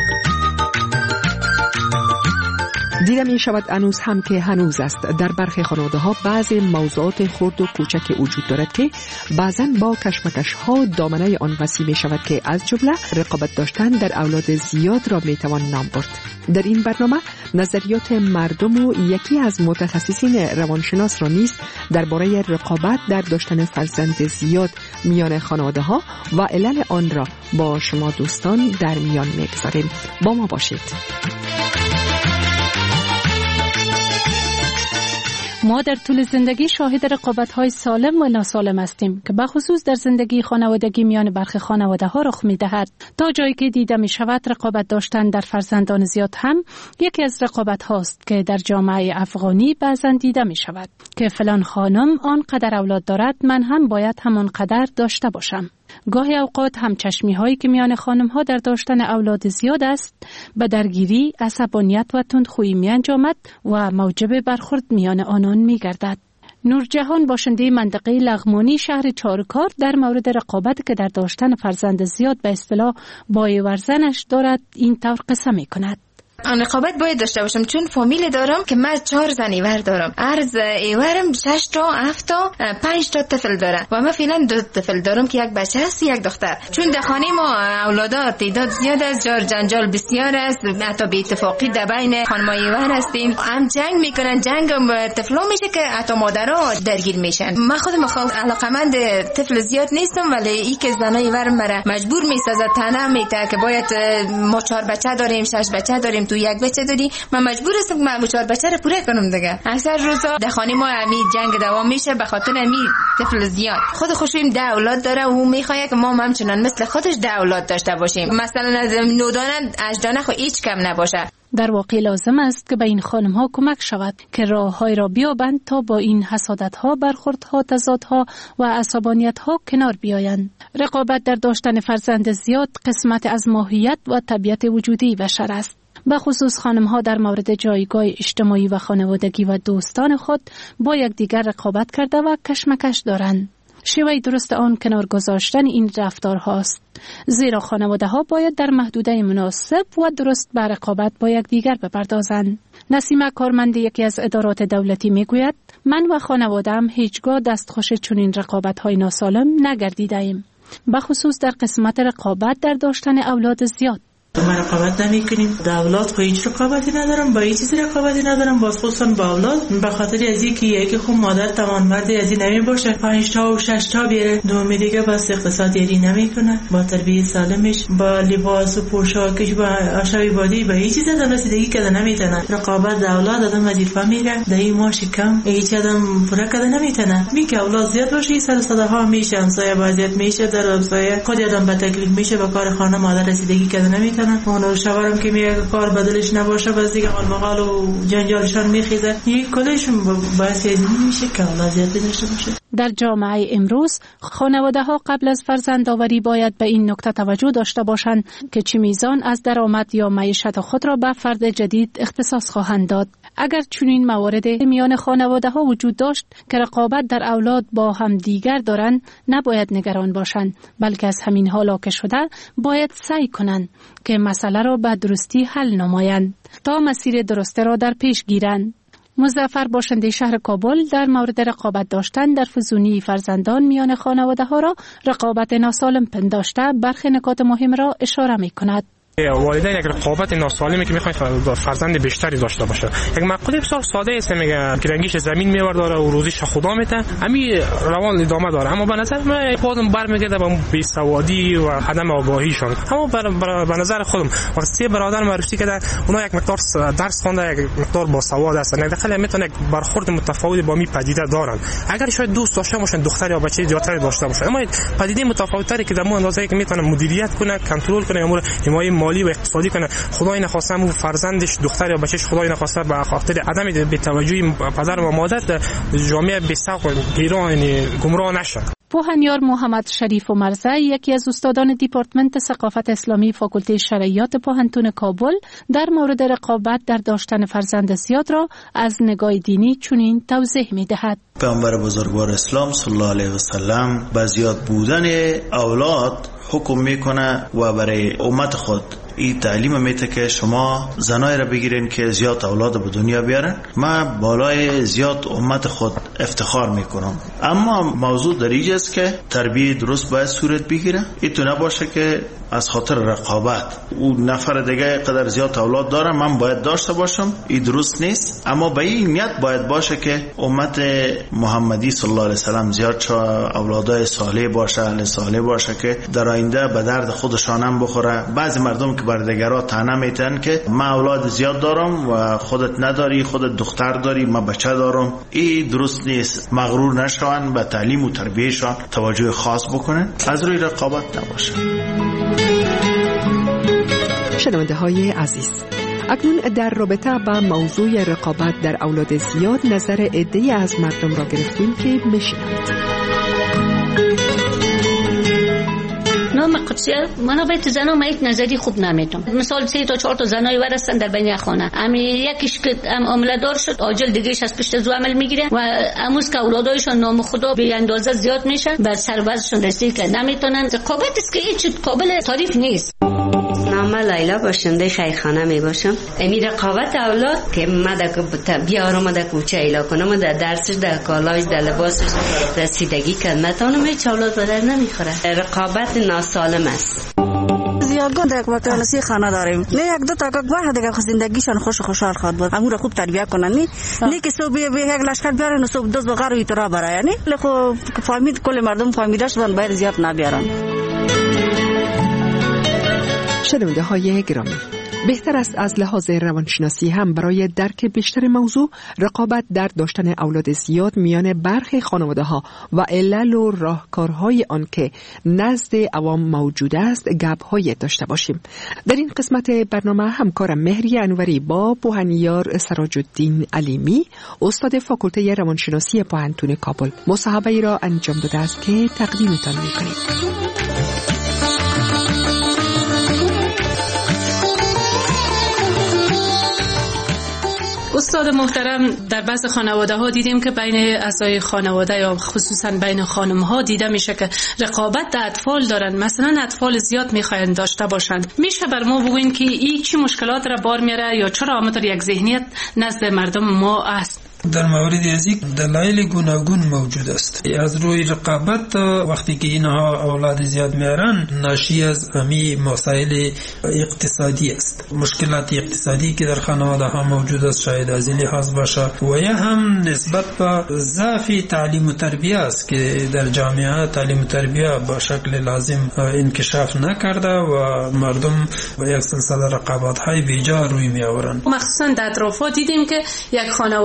دیده می شود هنوز هم که هنوز است در برخی خانواده‌ها بعضی موضوعات خرد و کوچک وجود دارد که بعضاً با کشمکش ها دامنه آن وسیع می شود که از جمله رقابت داشتن در اولاد زیاد را می توان نام برد. در این برنامه نظریات مردم و یکی از متخصصین روانشناس را نیز درباره رقابت در داشتن فرزند زیاد میان خانواده‌ها و علل آن را با شما دوستان در میان می‌گذاریم. با ما باشید. ما در طول زندگی شاهد رقابت‌های سالم و ناسالم هستیم که بخصوص در زندگی خانوادگی میان برخی خانواده‌ها رخ می‌دهد. تا جایی که دیده می‌شود رقابت داشتن در فرزندان زیاد هم یکی از رقابت‌هاست که در جامعه افغانی بعضاً دیده می‌شود که فلان خانم آنقدر اولاد دارد، من هم باید همانقدر داشته باشم. گاهی اوقات همچشمی هایی که میان خانم ها در داشتن اولاد زیاد است به درگیری، عصبانیت و تندخویی می انجامد و موجب برخورد میان آنان می گردد. نورجهان باشنده منطقه لغمانی شهر چارکار در مورد رقابت که در داشتن فرزند زیاد به اصطلاح بایورزنش دارد این طور قصه می کند. رقابت باید داشته باشم، چون فامیل دارم که من 4 زن ایور دارم. عرض ایورم 6 تا 7 تا 5 تا طفل داره و من فعلا 2 طفل دارم که یک بچه است یک دختر. چون در خانه ما اولادا تعداد زیاد است، جار جنجال بسیار است، حتی بی اتفاقی در بین خانمای ایور هستیم. هم جنگ میکنن، جنگ طفلا میشه که حتی مادرها درگیر میشن. من خودم علاقمند طفل زیاد نیستم، ولی این که زنای ایور مرا مجبور میسازه، تنه میته که باید ما 4 بچه داریم، 6 بچه داریم، تو یک بچه داری، من مجبور هستم که من 4 بچه رو پوره کنم دیگه. اکثر روزا در خانه ما همین جنگ دوام میشه به خاطر همین طفل زیاد. خود خوشیم 10 اولاد داره و او میخواد که ما همچنان مثل خودش 10 اولاد داشته باشیم، مثلا از 9 دانه 8 دانه خو هیچ کم نباشه. در واقع لازم است که به این خانم ها کمک شود که راه‌های را بیابند تا با این حسادت ها، برخورد ها، تضاد ها و عصبانیت ها کنار بیایند. رقابت در داشتن فرزند زیاد قسمت از ماهیت و طبیعت وجودی بشر است. به خصوص خانم ها در مورد جایگاه اجتماعی و خانوادگی و دوستان خود با یکدیگر رقابت کرده و کشمکش دارند. شیوه درست آن کنار گذاشتن این رفتار هاست، زیرا خانواده ها باید در محدوده مناسب و درست به رقابت با یکدیگر بپردازند. نسیمه کارمند یکی از ادارات دولتی میگوید من و خانواده‌ام هیچگاه دستخوش چنین رقابت های ناسالم نگردیده ایم، به خصوص در قسمت رقابت در داشتن اولاد زیاد. ما رقابت نمی کنیم. در اولاد خو هیچ رقابتی ندارم، با هیچ چیزی رقابتی ندارم، باز خصوصا با اولاد به خاطر از اینکه یکی خو مادر توانمند از این نمی باشه، 5 تا و 6 تا بیاره، دومی دیگه بس اقتصاد یری نمی کنه، با تربیت سالمش، با لباس و پوشاکش، با اشیاء بادی، با هیچ چیزی آدم رسیدگی کرده نمیتونه. رقابت در اولاد آدم وظیفه میره، در این ماش کم هیچ آدم پورا کرده نمیتونه. میگه اولاد زیاد باشه سر صداها میشه، همسایه وضعیت میشه، در همسایه خود آدم به تکلیف میشه، با کار خانه مادر رسیدگی کرده نمیتونه. میتونن. مادر شوهرم که میگه کار بدلش نباشه باز دیگه مقال و جنجالشان میخیزه. یک کلشون باعث از این میشه که اولادیت نشه باشه. در جامعه امروز خانواده ها قبل از فرزندآوری باید به این نکته توجه داشته باشند که چه میزان از درآمد یا معیشت خود را به فرد جدید اختصاص خواهند داد. اگر چنین موارد میان خانواده ها وجود داشت که رقابت در اولاد با هم دیگر دارند، نباید نگران باشند، بلکه از همین حالا که شده باید سعی کنند که مسئله را به درستی حل نمایند تا مسیر درسته را در پیش گیرند. مظفر باشنده شهر کابل در مورد رقابت داشتن در فزونی فرزندان میان خانواده ها را رقابت ناسالم پنداشته برخی نکات مهم را اشاره می کند. والدین یک رقابت ناسالمی که میخواین فرزند بیشتری داشته باشه. یک مقوله بسیار ساده است، میگه گرنگیش زمین میورداره و روزیش خدا میته، همین روان ادامه داره. اما به نظر من خودم برمیگرده به بیسوادی و عدم آگاهیشان. اما به نظر خودم وقتی برادر معرفی کردن اونا یک مقدار درس خوانده، یک مقدار با سواد هستن، داخل میتونه یک برخورد متفاوتی با می پدیده دارن. اگر شاید دوست داشته باشن دختر یا بچه زیادتر داشته باشه، اما پدیده متفاوتی که در مو اندازه که میتونه مدیریت کنه، کنترل کنه، امور حمایت مالی و اقتصادی کنه، خدای نخواسته اون فرزندش دختر یا بچهش خدای نخواسته به خاطر عدم بی‌توجهی پدر و مادر در جامعه بی‌سوق و گیران گمراه نشه. پوهنیار محمد شریف و مرزی، یکی از استادان دیپارتمنت ثقافت اسلامی فاکولته شرعیات پوهنتون کابل، در مورد رقابت در داشتن فرزند زیاد را از نگاه دینی چنین توضیح می‌دهد. پیامبر بزرگوار اسلام صلی الله علیه و سلم به زیاد بودن اولاد حکم میکنه و برای امت خود این تعلیم میده که شما زنای را بگیرین که زیاد اولاد به دنیا بیارن. من بالای زیاد امت خود افتخار میکنم، اما موضوع در اینجا است که تربیت درست باید صورت بگیره. این تو نباشه که از خاطر رقابت اون نفر دیگه قدر زیاد اولاد داره من باید داشته باشم، این درست نیست. اما به این نیت باید باشه که امت محمدی صلی الله علیه و سلم زیاد چه اولادای صالح باشه، اهل صالح باشه که در آینده به درد خودشان هم بخوره. بعضی مردم که بر دیگرها طعنه میتن که من اولاد زیاد دارم و خودت نداری، خودت دختر داری، من بچه دارم، این درست نیست. مغرور نشون، به تعلیم و تربیتشان توجه خاص بکنن، از روی رقابت نباشه. شنونده های عزیز، اکنون در رابطه با موضوع رقابت در اولاد زیاد نظر عده‌ای از مردم را گرفتیم که میشنوید. نام قدسیه من باید زنا ما یک نظری خوب نمیتونم. مثال 3 تا 4 تا زنای ورستن در بین خانه، امی یکیش که عامله دار شد عاجل دیگهش از پشت زو عمل میگیره و اموز که اولادایشون نام خدا به اندازه زیاد میشن، بر سربازشون رسید که نمیتونن. رقابت است که هیچ قابل تعریف نیست. نام لیلا باشنده خیرخانه می باشم. امی رقابت اولاد که مده بیارم مده کوچه ایلا کنم، در درسش، در کالاش، در لباسش رسیدگی کنم، نتانم هیچ اولاد بدر نمیخوره. رقابت ناسالم است. زیادگان در وکالتی خانه داریم، نه یک دو تا که واحد دیگه زندگیشان خوش و خوشحال خواد بود، امور خوب تربیت کنن. نه که صبح به یک لشکر بیارن و صبح دوز بغیر و ترا برای یعنی لخو فهمید کل مردم فهمیدش دادن باید زیاد نبیارن. شنونده های گرامی، بهتر است از لحاظ روانشناسی هم برای درک بیشتر موضوع رقابت در داشتن اولاد زیاد میان برخی خانواده ها و علل و راهکارهای آن که نزد عوام موجود است گپ‌های داشته باشیم. در این قسمت برنامه همکارم مهری انوری با پوهنیار سراج الدین علیمی، استاد فاکولته روانشناسی پوهنتون کابل، مصاحبه‌ای را انجام داده است که تقدیمتان می‌کنیم. استاد محترم، در بعض خانواده ها دیدیم که بین اعضای خانواده یا خصوصا بین خانم ها دیده میشه که رقابت در اطفال دارن، مثلا اطفال زیاد میخواین داشته باشند. میشه بر ما بگوین که این چی مشکلات را بار میاره یا چرا آمده یک ذهنیت نزد مردم ما است؟ در مورد از یک دلایل گوناگون موجود است. از روی رقابت وقتی که اینها اولاد زیاد میارن ناشی از همی مسائل اقتصادی است. مشکلات اقتصادی که در خانواده ها موجود است شاید از این لحاظ باشه و یا هم نسبت به ضعف تعلیم و تربیت است که در جامعه تعلیم و تربیت با شکل لازم انکشاف نکرده و مردم با یک سلسله رقابت های بیجا روی می آورند. مخصوصا در اطرافات دیدیم که یک خانواده‌ای که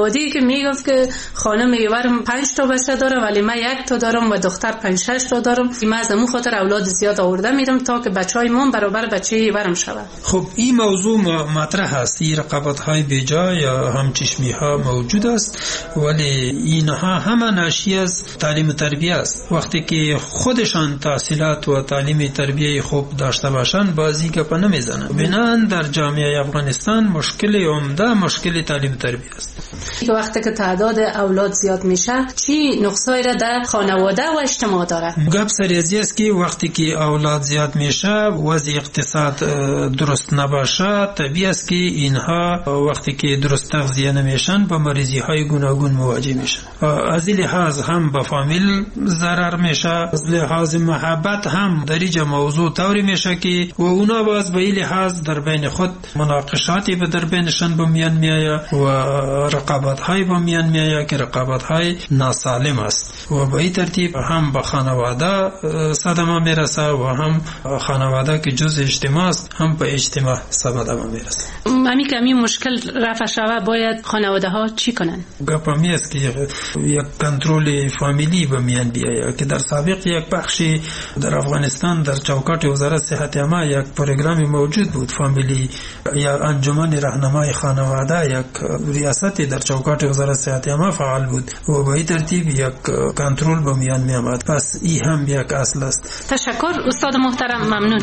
میگفت که خانم ایورم 5 تا بچه داره ولی من 1 تا دارم و دختر 5-6 تا دارم. من از همون خاطر اولاد زیاد آورده میرم تا که بچهای من برابر بچه ایورم شود. خب این موضوع مطرح است. این رقابت های بیجا یا همچشمی ها موجود است، ولی اینها همه ناشی از تعلیم و تربیه است. وقتی که خودشان تحصیلات و تعلیم تربیه خوب داشته باشند بازی گپ نمیزنند. بنابراین در جامعه افغانستان مشکل عمده مشکل تعلیم و تربیه است. وقتی که تعداد اولاد زیاد میشه چی نقصایی را در خانواده و اجتماع داره؟ گپ سریازی است که وقتی که اولاد زیاد میشه وضع اقتصاد درست نباشه، طبیعی است که اینها وقتی که درست تغذیه نمیشن با مریضی های گوناگون مواجه میشن. از این لحاظ هم به فامیل ضرر میشه، از لحاظ محبت هم در اینجا موضوع طوری میشه که و اونا باز به این لحاظ در بین خود مناقشاتی به در بینشان بمیان میآید و رقابت های بمیان میآید که رقابت های ناسالم است و به این ترتیب هم به خانواده صدمه میرسه و هم خانواده که جز اجتماع است هم به اجتماع صدمه میرسه. همین که این مشکل رفع شود باید خانواده ها چی کنن؟ گپ می است که یک کنترل فامیلی به میان بیاید که در سابق یک بخشی در افغانستان در چوکات وزارت صحت عامه یک پروگرامی موجود بود، فامیلی یا انجمن راهنمای خانواده، یک ریاستی در چوکات وزارت صحت عامه فعال بود و به این ترتیب یک کنترل به میان می آمد. پس این هم یک اصل است. تشکر استاد محترم، ممنون.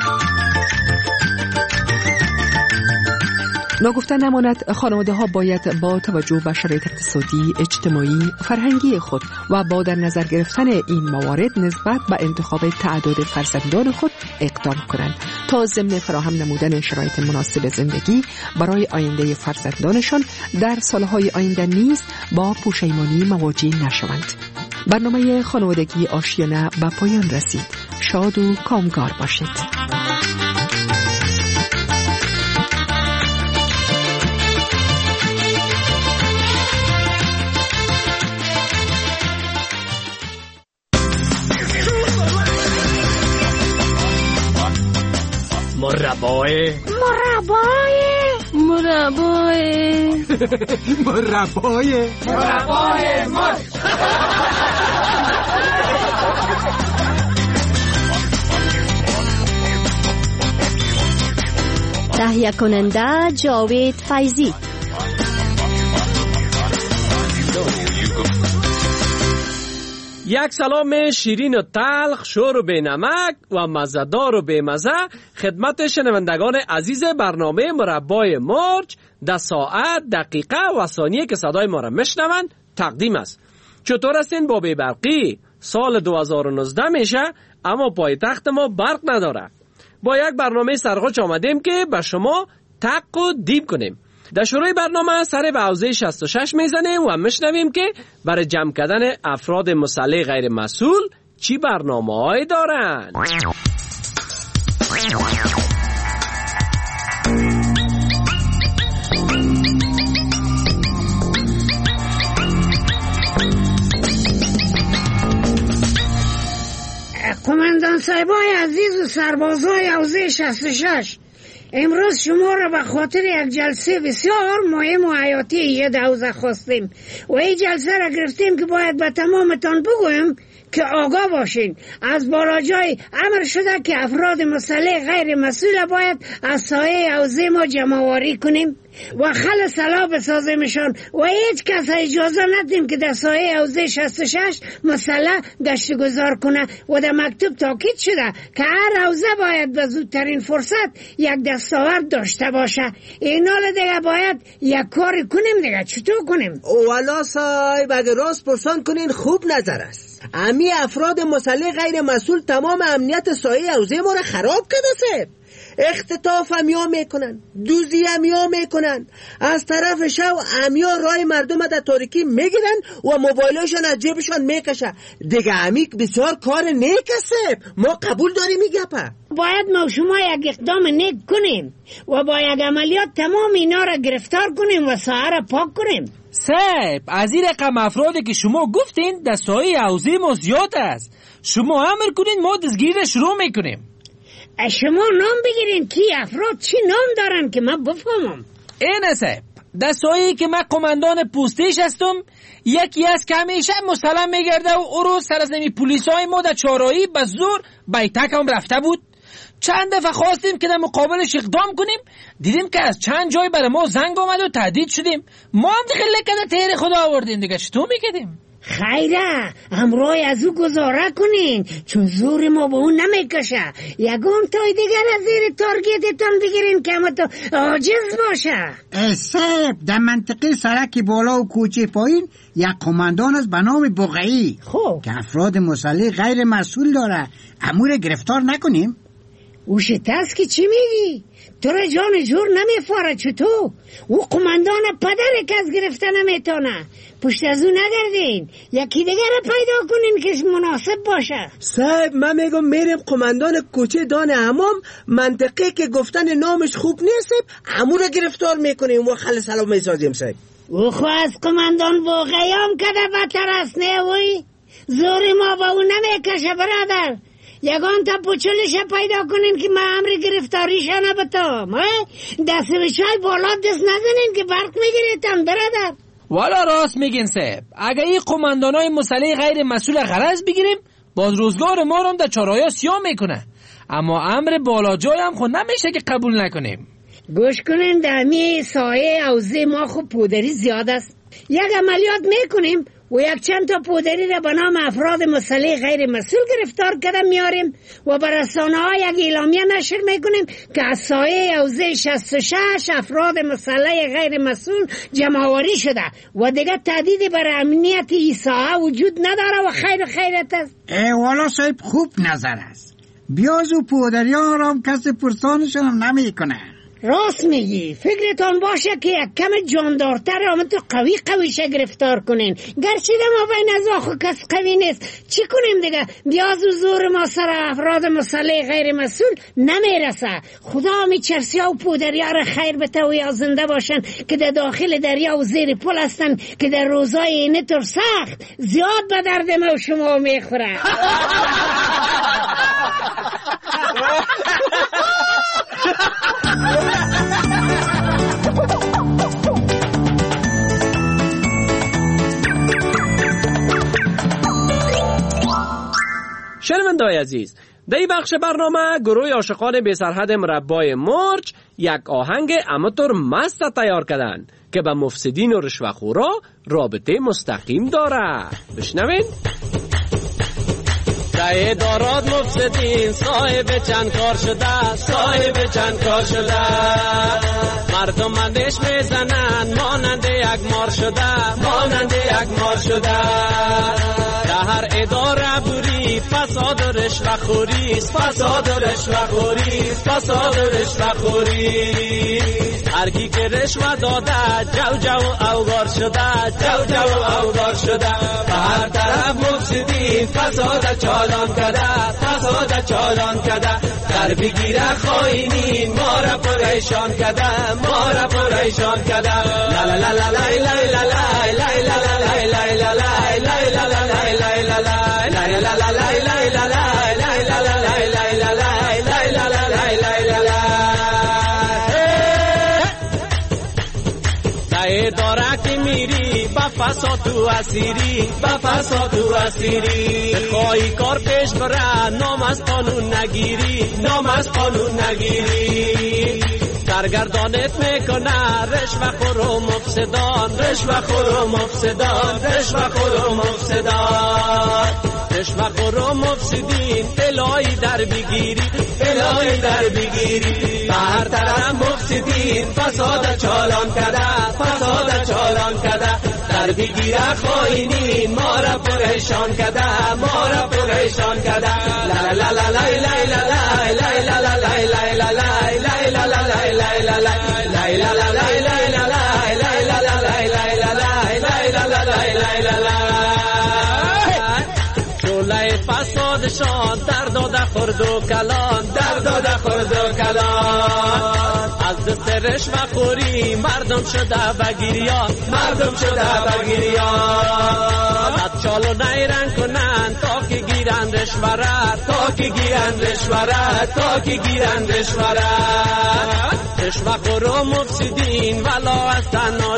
ناگفته نماند خانواده ها باید با توجه به شرایط اقتصادی، اجتماعی، فرهنگی خود و با در نظر گرفتن این موارد نسبت به انتخاب تعداد فرزندان خود اقدام کنند تا ضمن فراهم نمودن شرایط مناسب زندگی برای آینده فرزندانشان در سالهای آینده نیز با پشیمانی مواجه نشوند. برنامه خانوادگی آشیانه به پایان رسید. شاد و کامگار باشید. مربای تهیه کننده جاوید فیضی. یک سلام شیرین و تلخ، شور و بینمک و مزه‌دار و بیمزه خدمت شنوندگان عزیز برنامه مربای مرج در ساعت، دقیقه و ثانیه که صدای ما را میشنوند تقدیم است. چطور هستین بابی برقی؟ سال 2019 میشه اما پایتخت ما برق نداره. با یک برنامه سرغوچ آمدیم که به شما تق و دیب کنیم. در شروع برنامه سر به حوزه 66 میزنیم و میشنویم که برای جمع کردن افراد مسلح غیر مسئول چی برنامه‌ای دارن. قماندان صاحبای عزیز و سربازای حوزه 66، امروز شما را به خاطر یک جلسه بسیار مهم و حیاتی یک حوزه خواستیم و این جلسه را گرفتیم که باید به تمامتان بگویم که آگاه باشین. از بالاجای امر شده که افراد مسلح غیر مسئول باید از سایه حوزه ما جمع‌آوری کنیم و خل سلا بسازیمشان و هیچ کس اجازه ندیم که در سایه حوزه 66 مسلح گشت گذار کنه و در مکتوب تاکید شده که هر حوزه باید به زودترین فرصت یک دستاورد داشته باشه. این حال دیگه باید یک کاری کنیم دیگه. چطور کنیم؟ والا صاحب اگه راست پرسان کنین خوب نظر است. امی افراد مسلح غیر مسئول تمام امنیت سایه حوزه ما را خراب کرده صاحب. اختطاف امیا میکنن، دوزی امیا میکنن، از طرف شو امیا رای مردم در تاریکی میگیرن و موبایلشان از جیبشان میکشه. دیگه امیک بسیار کار نیک است، ما قبول داریم میگه. باید ما شما یک اقدام نیک کنیم و با یک عملیات تمام اینا را گرفتار کنیم و ساحه را پاک کنیم. صاحب از این رقم افرادی که شما گفتین در سایه حوزه ما زیاد است. شما امر کنین ما دستگیری را شروع میکنیم. شما نام بگیرین کی افراد چی نام دارن که من بفهمم. اینه صاحب در سایه‌ای که من قماندان پوستیش هستم، یکی از که همیشه مسلم میگرده و او روز سر از نمی پولیسای ما در چارایی به زور بیتک هم رفته بود. چند دفعه خواستیم که در مقابلش اقدام کنیم، دیدیم که از چند جای برای ما زنگ آمد و تهدید شدیم. ما هم دیگه لکه تیر خدا آوردیم دیگه. چطور میکردیم؟ خیره امروی از او گذاره کنین، چون زور ما به اون نمیکشه. یگان تای دیگر از زیر تارگتتان بگیرین که اما تو عاجز باشه. صاحب در منطقه سرک بالا و کوچه پایین یک قماندان از به نام بقعی که افراد مسلح غیر مسئول داره، امور گرفتار نکنیم؟ اوشت است که چی میگی؟ تو را جان جور نمیفاره. چطور؟ او قماندان پدر که از گرفتن نمیتونه. پشت از او نگردین، یکی دیگر را پیدا کنین که مناسب باشه. صاحب من میگم میریم قماندان کوچه دان امام، منطقه که گفتن نامش خوب نیست امو را گرفتار میکنیم و خل سلام میسازیم. صاحب او خو از قماندان بقیام کده بدتر است نه وی؟ زور ما با او نمیکشه برادر. یگان تا پوچلش پیدا کنین که من امر گرفتاریش نبتام. دست به چای بالا دست نزنین که برق میگیریتن برادر. والا راست میگین صاحب. اگه این قماندانای مسلح غیر مسئول غرض بگیریم، باز روزگار ما رو در چارایا سیاه میکنه. اما امر بالا جای هم خود نمیشه که قبول نکنیم. گوش کنین دمی سایه اوزه ما خوب پودری زیاد است. یک عملیات میکنیم و یک چند تا پودری را به نام افراد مسلح غیر مسئول گرفتار کرده میاریم و بر رسانه ها یک اعلامیه نشر میکنیم که از سایه حوزه 66 افراد مسلح غیر مسئول جمع‌آوری شده و دیگه تهدیدی بر امنیت این ساحه وجود نداره و خیرت است. والا صاحب خوب نظر است. بیاز و پودری ها را هم کسی پرسانشون هم نمی کنه. راست میگی. فکرتان باشه که یک کم جاندارتر آمد تو قویشه گرفتار کنین. گرچه ما بین از آخو کس قوی نیست. چی کنیم دیگه؟ بیاز و زور ما سر افراد مسلح غیر مسئول نمیرسه. خدا می چرسی ها و پودری ها را خیر بته و یا زنده باشن که در داخل دریا و زیر پل هستن که در روزای اینه طور سخت زیاد به درد ما و شما میخوره. شنونده‌های عزیز، در این بخش برنامه گروه عاشقان بی سرحد مربای مرج یک آهنگ اماتور مست تیار کردن که به مفسدین و رشوه‌خورا رابطه مستقیم داره. بشنوین. ده داراد مفسدین صاحب چند کار شده مردم اندیش میزنن مانند یک مار شده در هر اداره بوری فساد و رشوه‌خوری هر کی که رشوه داده جو اوگار شده به هر طرف مفسدین فساد چالان کده در بگیره خائنین ما را پریشان کده لا لا لا لا لا لا داره که میری با فساد و اسیری بخوای کار پیش بره نام از قانون نگیری سرگردانت میکنه رشوه‌خور و مفسدین الهی در بگیری به هر طرف مفسدین فساد چالان کده در بگیره خائنین ما را پریشان کده لا لا لا لا شعله فسادشان در داده خورد و کلان از دست رشوه‌خوری مردم شده بگیریان از چالو نیرن کنن تا که گیرن رشوه رشوه‌خور و مفسدین ولا هستن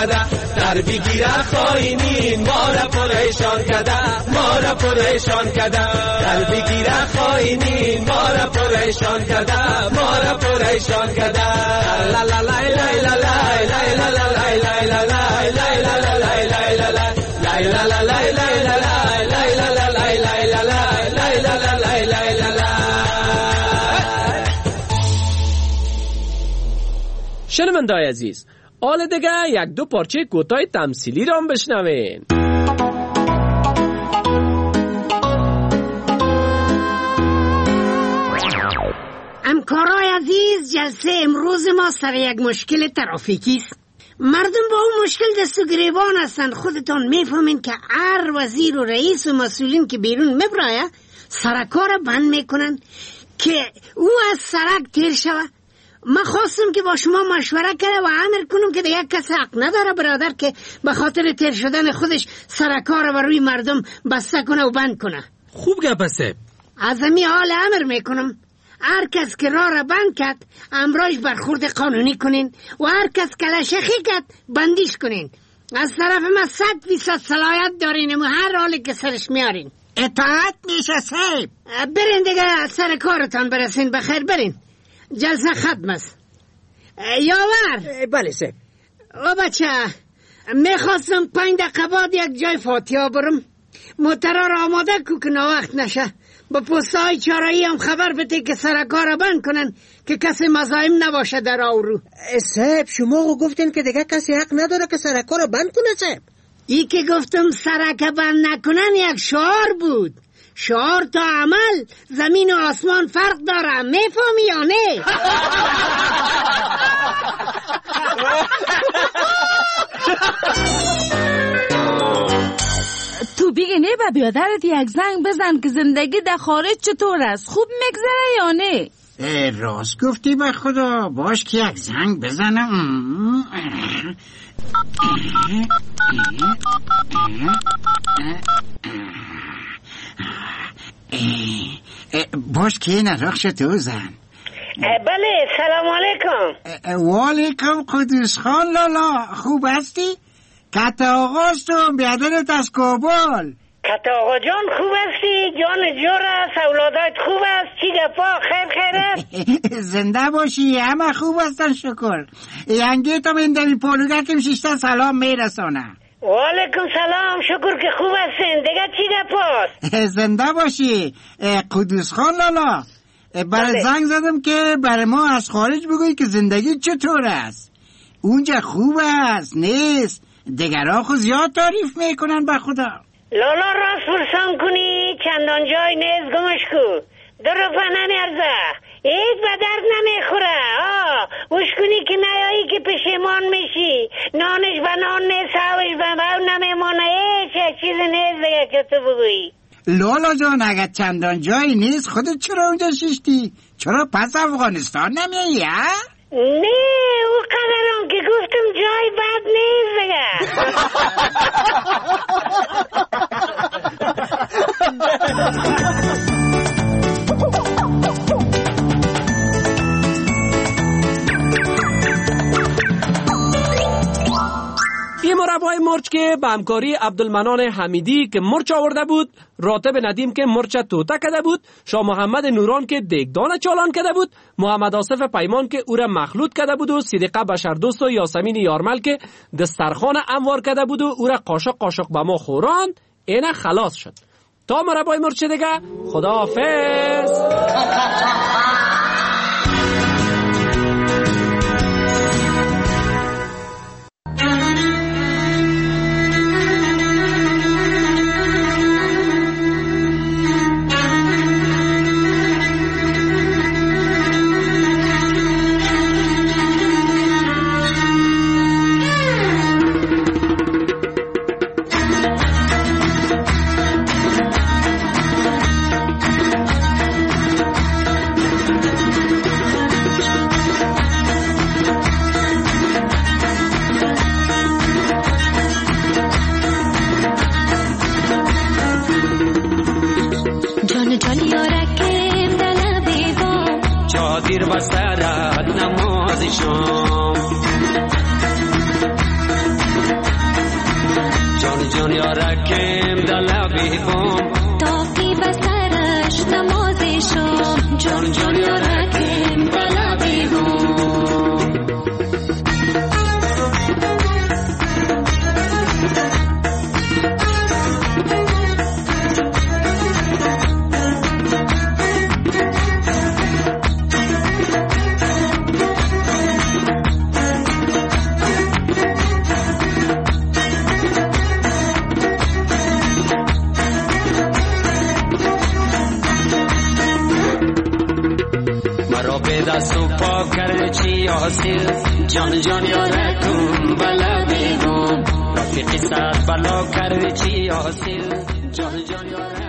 کرده در بگیره خائنین ما را پریشان کرده ما را پریشان کرده در بگیره خائنین ما را پریشان کرده ما را پریشان کرده لا لا لا لا لا لا لا لا لا شنونده‌های عزیز، حال دیگه یک دو پارچه کوتاه تمثیلی را هم بشنوین. همکارای عزیز، جلسه امروز ما سر یک مشکل ترافیکی است. مردم با اون مشکل دست و گریبان هستند. خودتان میفهمین که هر وزیر و رئیس و مسئولین که بیرون میبرایه سرکار بند میکنن که او از سرک تیر شوه. من خواستم که با شما مشوره کنم و امر کنم که دیگه کسی حق نداره برادر که به خاطر تیر شدن خودش سرکار و روی مردم بسته کنه و بند کنه. خوب گپسه. از همین حال امر میکنم هر کس که راه را بند کرد امراش برخورد قانونی کنین و هر کس که لشخی کرد بندیش کنین. از طرف ما 100% صلاحیت دارین و هر حالی که سرش میارین. اطاعت میشه صاحب. برین دیگه سر کارتان برسین. بخیر برین. جلسه ختم است. یاور. بله صاحب. او بچه میخواستم 5 دقیقه بعد یک جای فاتحه برم. موترها را آماده کو که وقت نشه. با پستای چارایی هم خبر بده که سرکار بند کنن که کسی مزاحم نباشه در آورو. صاحب شما گفتین که دیگه کسی حق نداره که سرکار بند کنه صاحب. ای که گفتم سرک بند نکنن یک شعار بود. شعار تا عمل زمین و آسمان فرق داره. میفهمی یا نه؟ تو بیگه نه با بیادرت یک زنگ بزن که زندگی در خارج چطور است؟ خوب میگذره یا نه؟ راست گفتی به خدا. باش که یک زنگ بزنم. باش که نرخش تو زن. بله سلام علیکم. و علیکم قدوس خان لالا. خوب هستی؟ کت آقاست و بیادرت از کابل. کت آقا جان خوب هستی؟ جان جور است؟ اولادات خوب است؟ چی گفا؟ خیر است؟ زنده باشی. همه خوب هستن شکر. ینگه تا بندمی پولوگکم 6 سلام میرسانم. و علیکم سلام. شکر که خوب هستین. دیگه چی گفاست؟ زنده باشی قدوس خان لالا. برای زنگ زدم که برای ما از خارج بگوی که زندگی چطور است. اونجا خوب است نیست؟ دیگرها خود زیاد تعریف میکنن به خدا. لالا راست پرسان کنی چندان جای نیز گمش کو. در فنن ارزه هیچ به درد نمیخوره. وش کنی که نیایی که پشیمان میشی. نانش به نان نیست، هاوش به هاو نمیمانه. هیچ چیز نیست دیگه که تو بگویی. لالا جان اگر چندان جایی نیست خودت چرا اونجا شیشتی؟ چرا پس افغانستان نمیایی ها؟ نه او قدرم که گفتم جای بد نیست دیگه. این مربای مرچ که به همکاری عبدالمنان حمیدی که مرچ آورده بود، راتب ندیم که مرچ توته کده بود، شاه محمد نوران که دیگدان چالان کده بود، محمد آصف پیمان که او را مخلوط کده بود و صدیقه بشردوست و یاسمین یارمل که دسترخوان انوار کده بود و او را قاشق به ما خوراند. اینه خلاص شد. تا مربای مرچ دیگه خداحافظ. جان جان یارکم دلبی بام تاقی بسرش نمازی شام جان جان یارکم دلبی بام دستو پاک کرد چی حاصل جان جان یارکم بلا بیگم رفیقی سر بلا کرد چی حاصل جان جان یارکم